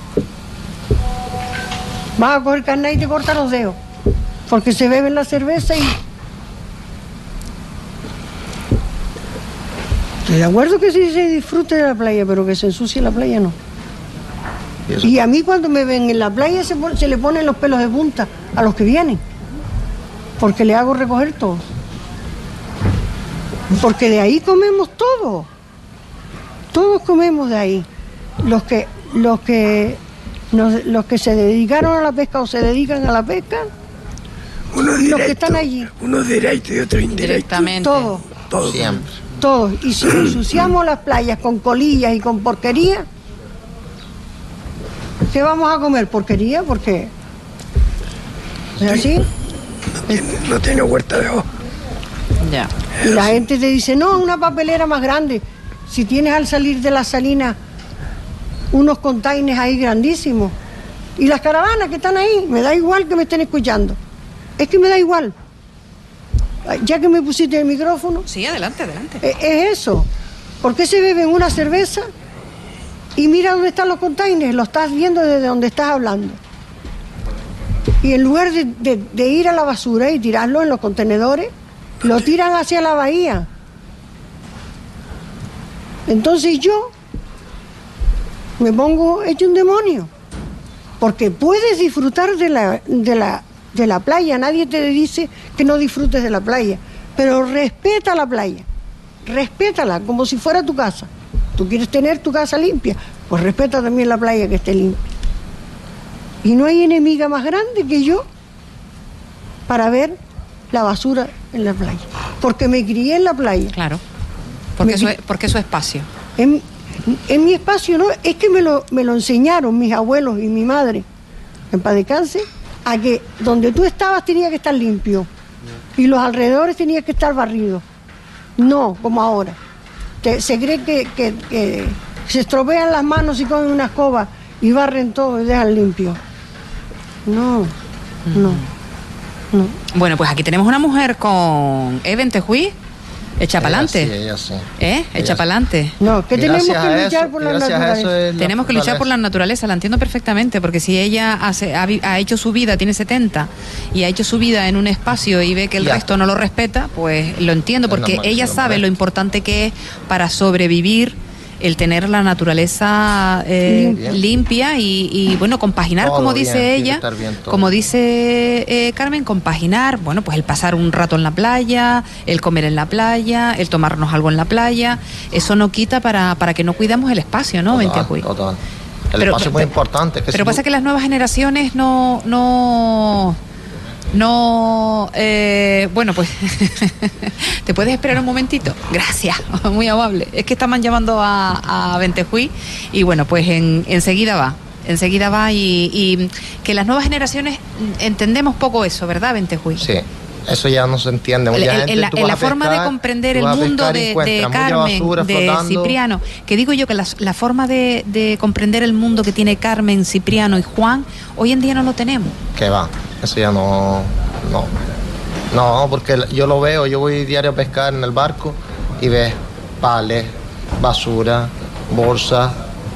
Vas a coger carne y te cortas los dedos, porque se beben la cerveza y... Estoy de acuerdo que sí se disfrute de la playa, pero que se ensucie la playa no. Y a mí cuando me ven en la playa se le ponen los pelos de punta a los que vienen, porque le hago recoger todo. Porque de ahí comemos todo. Todos comemos de ahí. Los que se dedicaron a la pesca o se dedican a la pesca, Uno y los que directo, están allí. uno directo y otro indirecto. Directamente. Todos, Todo. Siempre. todos. Y si ensuciamos las playas con colillas y con porquería, ¿qué vamos a comer? Porquería, porque ¿es así? No tiene huerta de hoja. Ya. Y la gente te dice, no, una papelera más grande. Si tienes al salir de la salina unos containers ahí grandísimos. Y las caravanas que están ahí, me da igual que me estén escuchando. Es que me da igual. Ya que me pusiste el micrófono, Sí, adelante, adelante. es eso. ¿Por qué se beben una cerveza y mira dónde están los containers? Lo estás viendo desde donde estás hablando. Y en lugar de ir a la basura y tirarlo en los contenedores, lo tiran hacia la bahía. Entonces yo me pongo hecho un demonio, porque puedes disfrutar de la playa. Nadie te dice que no disfrutes de la playa, pero respeta la playa, respétala como si fuera tu casa. Tú quieres tener tu casa limpia, pues respeta también la playa que esté limpia. Y no hay enemiga más grande que yo para ver la basura en la playa, porque me crié en la playa. Claro. Porque es su espacio. En mi espacio, no, es que me lo enseñaron mis abuelos y mi madre, en paz descanse, a que donde tú estabas tenía que estar limpio y los alrededores tenía que estar barridos. No, como ahora. Se cree que se estropean las manos y cogen una escoba y barren todo y dejan limpio. No. Bueno, pues aquí tenemos una mujer con Even Tejuí, echa para adelante. Ella sí. Echa para adelante. No, que Y tenemos gracias que a luchar eso- por y la gracias a eso naturaleza. es Tenemos que luchar por la naturaleza, la entiendo perfectamente, porque si ella ha hecho su vida, tiene 70, y ha hecho su vida en un espacio y ve que el Ya. resto no lo respeta, pues lo entiendo, Es porque normal, ella es sabe normal. lo importante que es para sobrevivir el tener la naturaleza limpia y bueno, compaginar, Todo como bien, dice tiene que ella, estar bien todo. como dice Carmen, compaginar, bueno, pues el pasar un rato en la playa, el comer en la playa, el tomarnos algo en la playa, eso no quita para que no cuidemos el espacio, ¿no? Ventiacuy? Total. El Pero- espacio es muy importante. Que Pero si pasa tú- que las nuevas generaciones bueno, pues te puedes esperar un momentito. Gracias, muy amable. Es que estaban llamando a Ventejuí y bueno, pues enseguida va y que las nuevas generaciones entendemos poco eso, ¿verdad, Ventejuí? Sí, eso ya no se entiende. Mucha gente, En la tú vas a forma de pescar, comprender tú el vas a mundo pescar y de encuentras mucha Carmen, basura de flotando. Cipriano, que digo yo que la forma de comprender el mundo que tiene Carmen, Cipriano y Juan, hoy en día no lo tenemos. Que va, eso ya no, porque yo lo veo, yo voy diario a pescar en el barco y ves pales, basura, bolsas,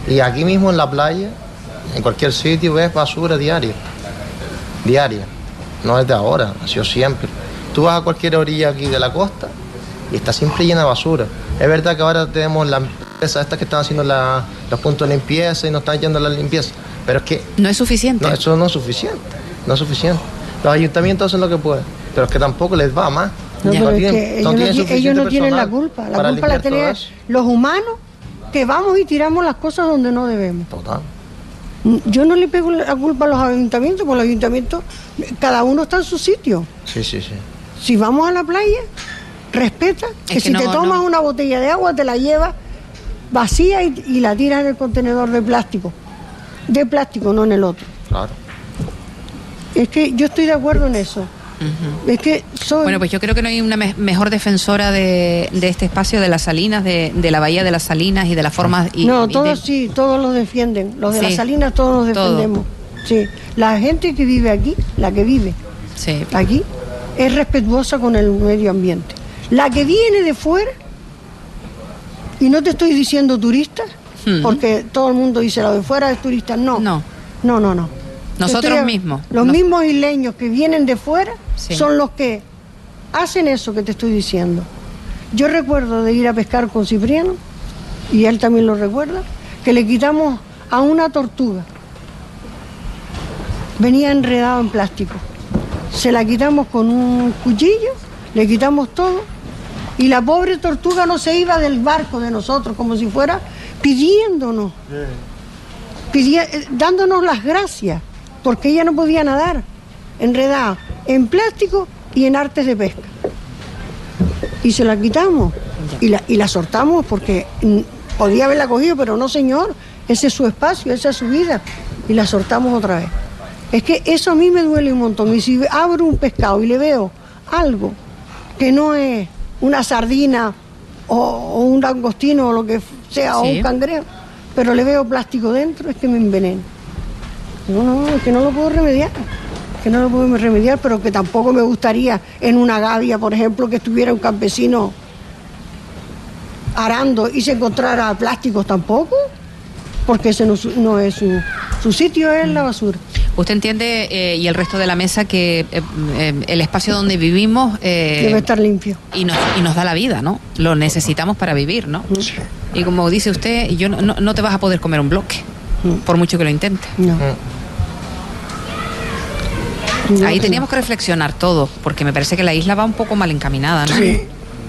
Y aquí mismo en la playa, en cualquier sitio, ves basura diaria. No es de ahora, ha sido siempre. Tú vas a cualquier orilla aquí de la costa y está siempre llena de basura. Es verdad que ahora tenemos las empresas estas que están haciendo los puntos de limpieza y nos están yendo a la limpieza, pero es que... No es suficiente. No, eso no es suficiente, Los ayuntamientos hacen lo que pueden, pero es que tampoco les va más. No, pero es que ellos no tienen la culpa. La culpa la tienen los humanos que vamos y tiramos las cosas donde no debemos. Total. Yo no le pego la culpa a los ayuntamientos, porque los ayuntamientos, cada uno está en su sitio. Sí. Si vamos a la playa, respeta que si te tomas una botella de agua, te la llevas vacía y la tiras en el contenedor de plástico. De plástico, no en el otro. Claro. Es que yo estoy de acuerdo en eso. Uh-huh. Es que Bueno, pues yo creo que no hay una mejor defensora de este espacio, de las Salinas, de la bahía de las Salinas y de las formas... todos los defienden. Los de las Salinas todos los defendemos. Sí. La gente que vive aquí, la que vive aquí, es respetuosa con el medio ambiente. La que viene de fuera, y no te estoy diciendo turistas, porque todo el mundo dice lo de fuera es turista, no. Nosotros mismos. Los mismos isleños que vienen de fuera son los que hacen eso que te estoy diciendo. Yo recuerdo de ir a pescar con Cipriano, y él también lo recuerda, que le quitamos a una tortuga. Venía enredado en plástico. Se la quitamos con un cuchillo, le quitamos todo, y la pobre tortuga no se iba del barco de nosotros, como si fuera pidiéndonos, dándonos las gracias, porque ella no podía nadar, enredada en plástico y en artes de pesca. Y se la quitamos y la soltamos porque podía haberla cogido, pero no, señor, ese es su espacio, esa es su vida, y la soltamos otra vez. Es que eso a mí me duele un montón. Y si abro un pescado y le veo algo que no es una sardina o un langostino o lo que sea, o un cangrejo, pero le veo plástico dentro, es que me enveneno. No, es que no lo puedo remediar. Pero que tampoco me gustaría en una gavia, por ejemplo, que estuviera un campesino arando y se encontrara plásticos tampoco, porque ese no es su sitio, es la basura. ¿Usted entiende, y el resto de la mesa, que el espacio donde vivimos... debe estar limpio. Y nos da la vida, ¿no? Lo necesitamos para vivir, ¿no? Sí. Y como dice usted, no te vas a poder comer un bloque, por mucho que lo intentes. No. Ahí teníamos que reflexionar todos, porque me parece que la isla va un poco mal encaminada, ¿no? Sí,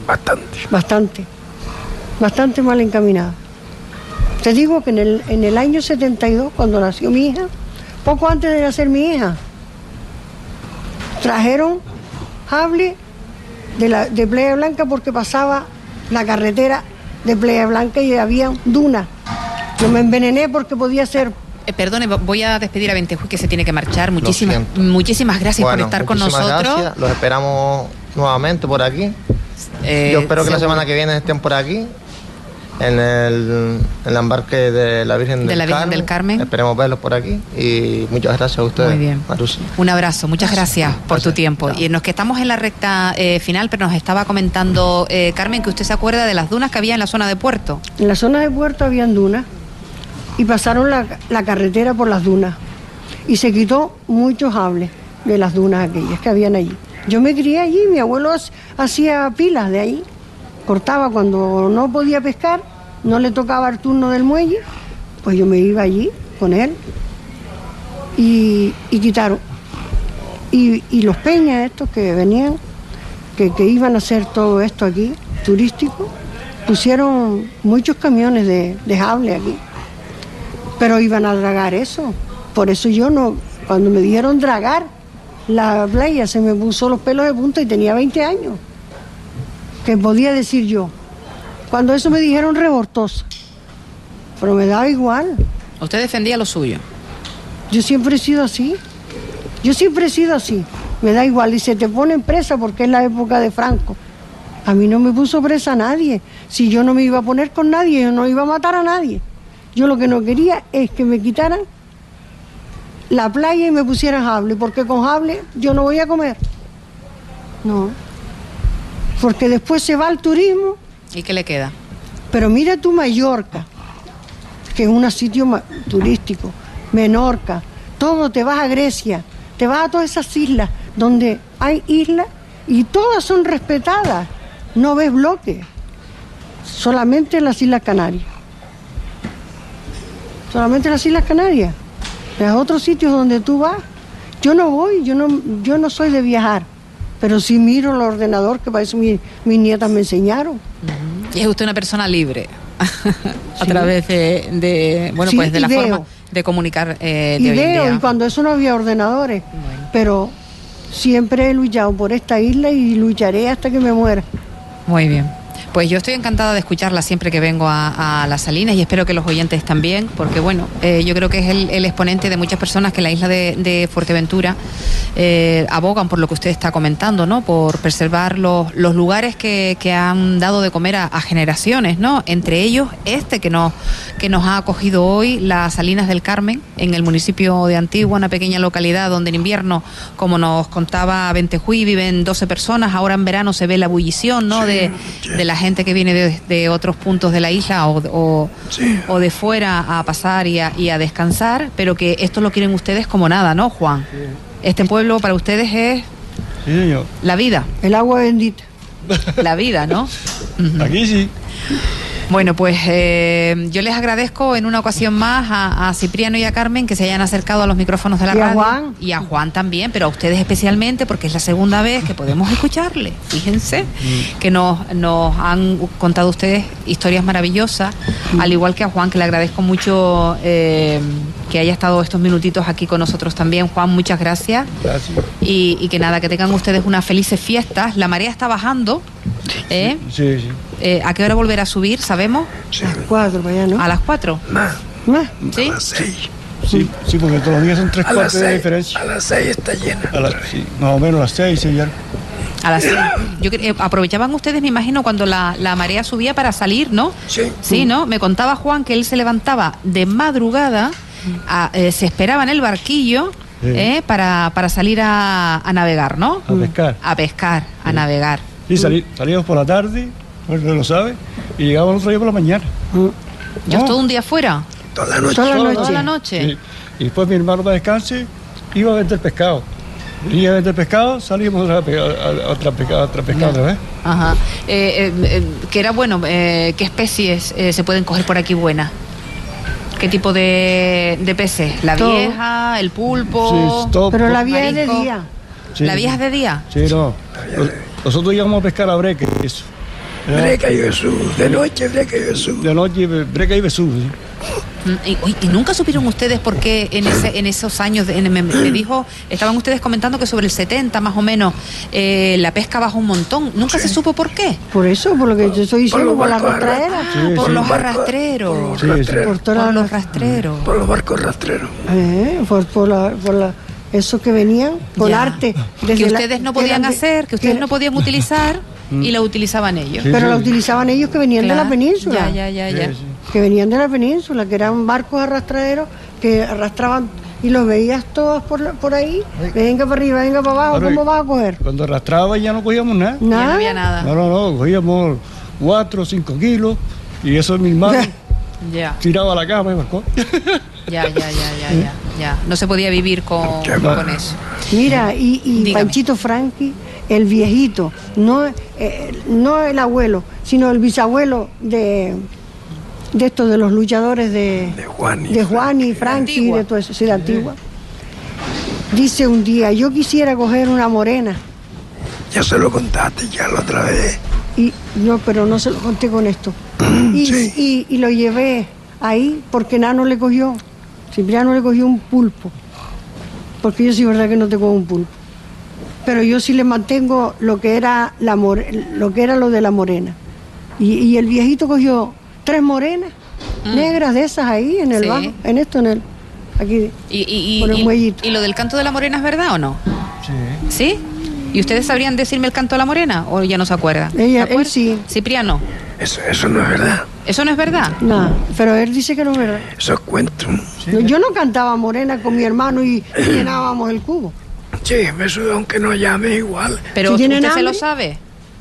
bastante mal encaminada. Te digo que en el año 72, cuando nació mi hija, poco antes de nacer mi hija, trajeron Hable de Playa Blanca, porque pasaba la carretera de Playa Blanca y había dunas. Yo me envenené porque podía ser... Perdone, voy a despedir a Ventejuy, que se tiene que marchar. Muchísimas gracias por estar con nosotros. Gracias. Los esperamos nuevamente por aquí. Yo espero que la semana que viene estén por aquí, en el embarque de la Virgen del Carmen. Esperemos verlos por aquí, y muchas gracias a ustedes. Muy bien. Marusi. Un abrazo, muchas gracias por tu tiempo. Chao. Y nos que estamos en la recta final, pero nos estaba comentando Carmen, que usted se acuerda de las dunas que había en la zona de Puerto. En la zona de Puerto habían dunas, y pasaron la carretera por las dunas, y se quitó muchos hables de las dunas aquellas que habían allí. Yo me crié allí, mi abuelo hacía pilas de ahí, cortaba cuando no podía pescar, no le tocaba el turno del muelle, pues yo me iba allí con él, y quitaron. Y los peñas estos que venían, que iban a hacer todo esto aquí, turístico, pusieron muchos camiones de hable aquí. Pero iban a dragar eso. Por eso yo no, cuando me dijeron dragar la playa, se me puso los pelos de punta, y tenía 20 años. ¿Qué podía decir yo? Cuando eso me dijeron revoltosa. Pero me daba igual. ¿Usted defendía lo suyo? Yo siempre he sido así. Me da igual. Y se te ponen presa porque es la época de Franco. A mí no me puso presa nadie. Si yo no me iba a poner con nadie, yo no iba a matar a nadie. Yo lo que no quería es que me quitaran la playa y me pusieran hable, porque con hable yo no voy a comer. No. Porque después se va al turismo. ¿Y qué le queda? Pero mira tú Mallorca, que es un sitio turístico, Menorca, todo, te vas a Grecia, te vas a todas esas islas, donde hay islas y todas son respetadas, no ves bloques, solamente en las Islas Canarias. Solamente en las Islas Canarias. En otros sitios donde tú vas, yo no voy, yo no soy de viajar, pero sí miro el ordenador, que para eso mis nietas me enseñaron. Y es usted una persona libre a Sí. través de bueno, Sí, pues de la veo. forma de comunicar de Y hoy en veo, día. y cuando eso no había ordenadores, Bueno. pero siempre he luchado por esta isla y lucharé hasta que me muera. Muy bien. Pues yo estoy encantada de escucharla siempre que vengo a Las Salinas y espero que los oyentes también, porque bueno, yo creo que es el exponente de muchas personas que en la isla de Fuerteventura abogan por lo que usted está comentando, ¿no? Por preservar los lugares que han dado de comer a generaciones, ¿no? Entre ellos que nos ha acogido hoy, las Salinas del Carmen, en el municipio de Antigua, una pequeña localidad donde en invierno, como nos contaba Ventejuy, viven 12 personas, ahora en verano se ve la ebullición, ¿no? De la gente que viene de otros puntos de la isla o de fuera a pasar y a descansar, pero que esto lo quieren ustedes como nada, ¿no, Juan? Sí. Este pueblo para ustedes es Sí, señor. la vida. El agua bendita. La vida, ¿no? Aquí sí. Bueno, pues yo les agradezco en una ocasión más a Cipriano y a Carmen que se hayan acercado a los micrófonos de la Y a radio. Juan. Y a Juan también, pero a ustedes especialmente porque es la segunda vez que podemos escucharle. Fíjense que nos han contado ustedes historias maravillosas, al igual que a Juan, que le agradezco mucho que haya estado estos minutitos aquí con nosotros también. Juan, muchas gracias. Gracias. Y que nada, que tengan ustedes unas felices fiestas. La marea está bajando. Sí, sí. ¿A qué hora volverá a subir? ¿Sabemos? A las 4 para allá, ¿no? A las 4. Más, Más. ¿Sí? a las 6. Sí, porque todos los días son 3 A las cuartos de 6. diferencia. A las 6 está llena. Sí, más o menos a las 6, ya. A las 6. Aprovechaban ustedes, me imagino, cuando la marea subía para salir, ¿no? Sí. Sí, ¿no? Me contaba Juan que él se levantaba de madrugada, se esperaba en el barquillo Sí. para salir a navegar, ¿no? A pescar. A pescar, a navegar. Sí, salíamos por la tarde, pues no lo sabe, y llegábamos el otro día por la mañana. ¿Ya No. todo un día fuera? Toda la noche. Toda la noche. ¿Toda la noche? Sí. Y después mi hermano para descanse iba a vender pescado. Venía a vender pescado, salimos a otra pescado otra vez. Ajá. Que era bueno, ¿qué especies se pueden coger por aquí buenas? ¿Qué tipo de peces? ¿La Todo. vieja, el pulpo? Sí, todo. Pero la vía es de marisco. día. Sí. ¿La vieja es de día? Sí, no. Nosotros íbamos a pescar a breque, eso. Breca y Jesús. De noche, breca y Jesús. De noche, breque y besú. ¿Sí? ¿Y nunca supieron ustedes por qué en esos años, me dijo, estaban ustedes comentando que sobre el 70 más o menos la pesca bajó un montón? ¿Nunca se supo por qué? Por eso, por lo que yo estoy diciendo, por la rastraera. Sí, Por sí. los Barco- arrastreros. Por los Sí, sí. rastreros. Por toda Por la los rastreros. Por los barcos rastreros. Eso que venían, por Ya. arte. Que desde la- ustedes no que podían eran de- hacer, que ustedes que- no podían utilizar y la utilizaban ellos. Sí. Pero la utilizaban ellos que venían de la Claro. península. Ya. Sí, sí. Que venían de la península, que eran barcos arrastraderos que arrastraban y los veías todos por ahí. Venga para arriba, venga para abajo, Claro, ¿cómo y- vas a coger? Cuando arrastraba ya no cogíamos nada. Ya no Nada. había nada. No, cogíamos 4 o 5 kilos y eso mi hermano Ya. tiraba a la cama y marcó. Ya. No se podía vivir con eso. Mira, y Dígame. Panchito Franqui, el viejito, no el abuelo, sino el bisabuelo de estos, de los luchadores De Juan y de Juan y Franqui, Antigua. de todo eso, sí, de Antigua. Dice un día, yo quisiera coger una morena, Ya se lo contaste ya la otra vez. y no, pero no se lo conté con esto. Y lo llevé ahí porque Nano le cogió, Cipriano le cogió un pulpo, porque yo sí verdad que no te cojo un pulpo. Pero yo sí le mantengo lo que era lo de la morena. Y el viejito cogió 3 morenas negras de esas ahí en el Sí. bajo, aquí. Por el muellito. ¿Y lo del canto de la morena es verdad o no? Sí. ¿Sí? ¿Y ustedes sabrían decirme el canto de la morena o ya no se acuerdan? Ella- ¿Se acuerdan? él sí. Cipriano, Eso no es verdad. ¿eso no es verdad? Nada, pero él dice que no es verdad. Eso es cuento. No, yo no cantaba morena con mi hermano y llenábamos el cubo. Sí, me sube aunque no llame igual. Pero Si usted tienen se lo hambre. sabe.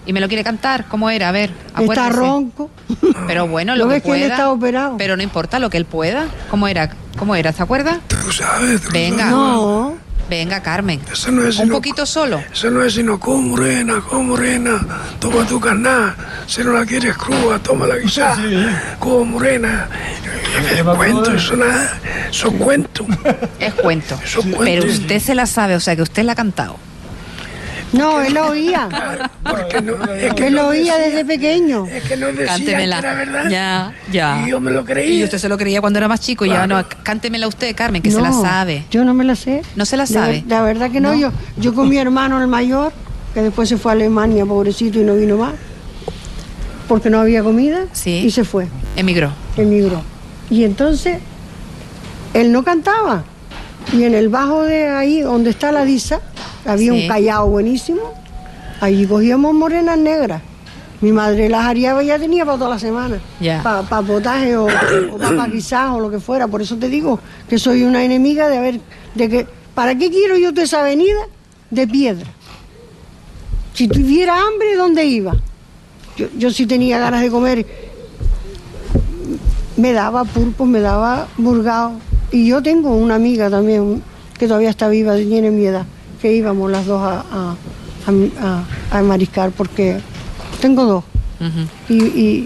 ¿Y me lo quiere cantar? ¿Cómo era? A ver, acuérdese. Está ronco. Pero bueno, ¿No lo que ves que él pueda. está operado? Pero no importa lo que él pueda. ¿Cómo era? ¿Se acuerda? Tú sabes. Venga. No. Venga, Carmen. Eso no es Un sino- poquito solo. Eso no es sino como morena, toma tu carná, si no la quieres cruda, toma la guisada, como morena. Cuento, eso nada, eso cuento. Es cuento. Eso cuento. Pero usted se la sabe, o sea que usted la ha cantado. No, él lo oía. Porque no, es que Él lo no oía decía- desde pequeño. Es que no decía Cántemela. que era verdad. Ya. Y yo me lo creía. Y usted se lo creía cuando era más chico. Ya Claro. no, cántemela usted, Carmen, que se la No, sabe. Yo no me la sé. ¿No se la sabe? La verdad que no. Yo con mi hermano el mayor, que después se fue a Alemania, pobrecito, y no vino más, porque no había comida, Sí. y se fue, Emigró. emigró. Y entonces, él no cantaba. Y en el bajo de ahí, donde está la Disa, había Sí. un callao buenísimo. Allí cogíamos morenas negras. Mi madre las haría, ya tenía para toda la semana. Ya. Para potaje o para guisar o lo que fuera. Por eso te digo que soy una enemiga ¿para qué quiero yo toda esa avenida de piedra? Si tuviera hambre, ¿dónde iba? Yo sí tenía ganas de comer. Me daba pulpos, me daba burgao. Y yo tengo una amiga también que todavía está viva, tiene mi edad, que íbamos las dos a mariscar, porque tengo dos. Ujú. Y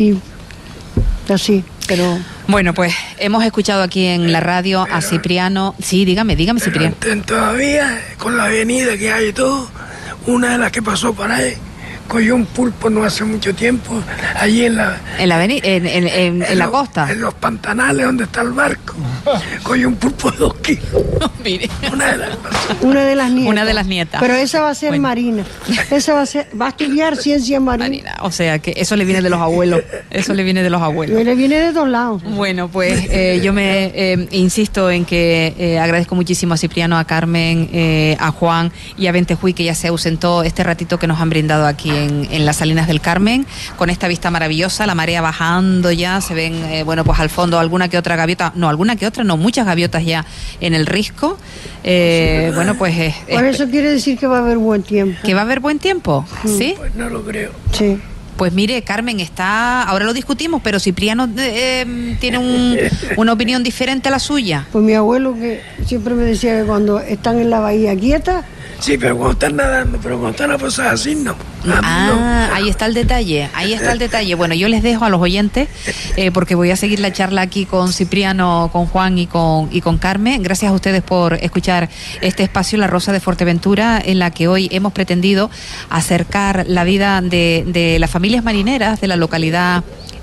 así, pero... Bueno, pues hemos escuchado aquí en la radio a Cipriano. Sí, dígame, Cipriano. Todavía, con la avenida que hay y todo, una de las que pasó por ahí, cogió un pulpo no hace mucho tiempo, allí en la... En la costa. En los pantanales donde está el barco. Cogió un pulpo de 2 kilos. Mire. Una de las Una de las nietas. Una de las nietas. Pero esa va a ser Bueno. Marina. Esa va a estudiar ciencias marinas. Marina, o sea que eso le viene de los abuelos. Eso le viene de los abuelos. Le viene de todos lados. Bueno, pues yo me insisto en que agradezco muchísimo a Cipriano, a Carmen, a Juan y a Ventejuy, que ya se ausentó este ratito que nos han brindado aquí en las Salinas del Carmen, con esta vista maravillosa, la marea bajando ya, se ven, pues al fondo alguna que otra gaviota, muchas gaviotas ya en el risco. Por eso quiere decir que va a haber buen tiempo. ¿Que va a haber buen tiempo? ¿Sí? Pues no lo creo. Sí. Pues mire, Carmen, ahora lo discutimos, pero Cipriano tiene una opinión diferente a la suya. Pues mi abuelo que siempre me decía que cuando están en la bahía quieta, Sí, pero cuando están nadando, pero cuando están a pasar así, no. Ahí está el detalle, Bueno, yo les dejo a los oyentes, porque voy a seguir la charla aquí con Cipriano, con Juan y con Carmen. Gracias a ustedes por escuchar este espacio, La Rosa de Fuerteventura, en la que hoy hemos pretendido acercar la vida de las familias marineras de la localidad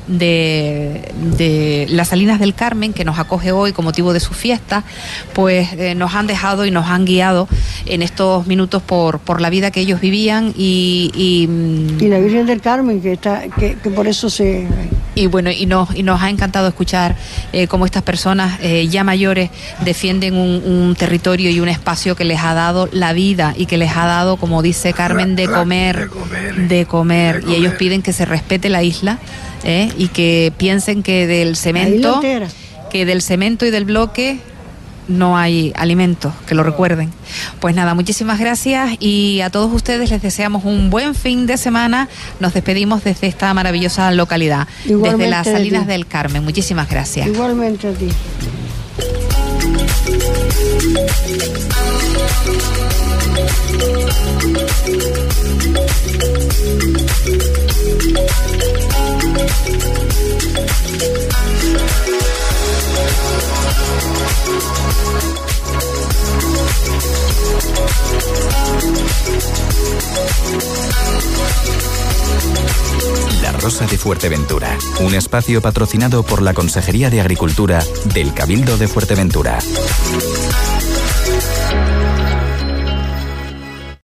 de las Salinas del Carmen, que nos acoge hoy con motivo de su fiesta. Pues nos han dejado y nos han guiado en estos minutos por la vida que ellos vivían y la Virgen del Carmen, que por eso se... Y bueno, y nos ha encantado escuchar cómo estas personas ya mayores defienden un territorio y un espacio que les ha dado la vida y que les ha dado, como dice Carmen, de comer. Y ellos piden que se respete la isla, y que piensen que del cemento y del bloque no hay alimentos, que lo recuerden. Pues nada, muchísimas gracias, y a todos ustedes les deseamos un buen fin de semana. Nos despedimos desde esta maravillosa localidad, Igualmente, desde las Salinas del Carmen. Muchísimas gracias. Igualmente a ti. La Rosa de Fuerteventura, un espacio patrocinado por la Consejería de Agricultura del Cabildo de Fuerteventura.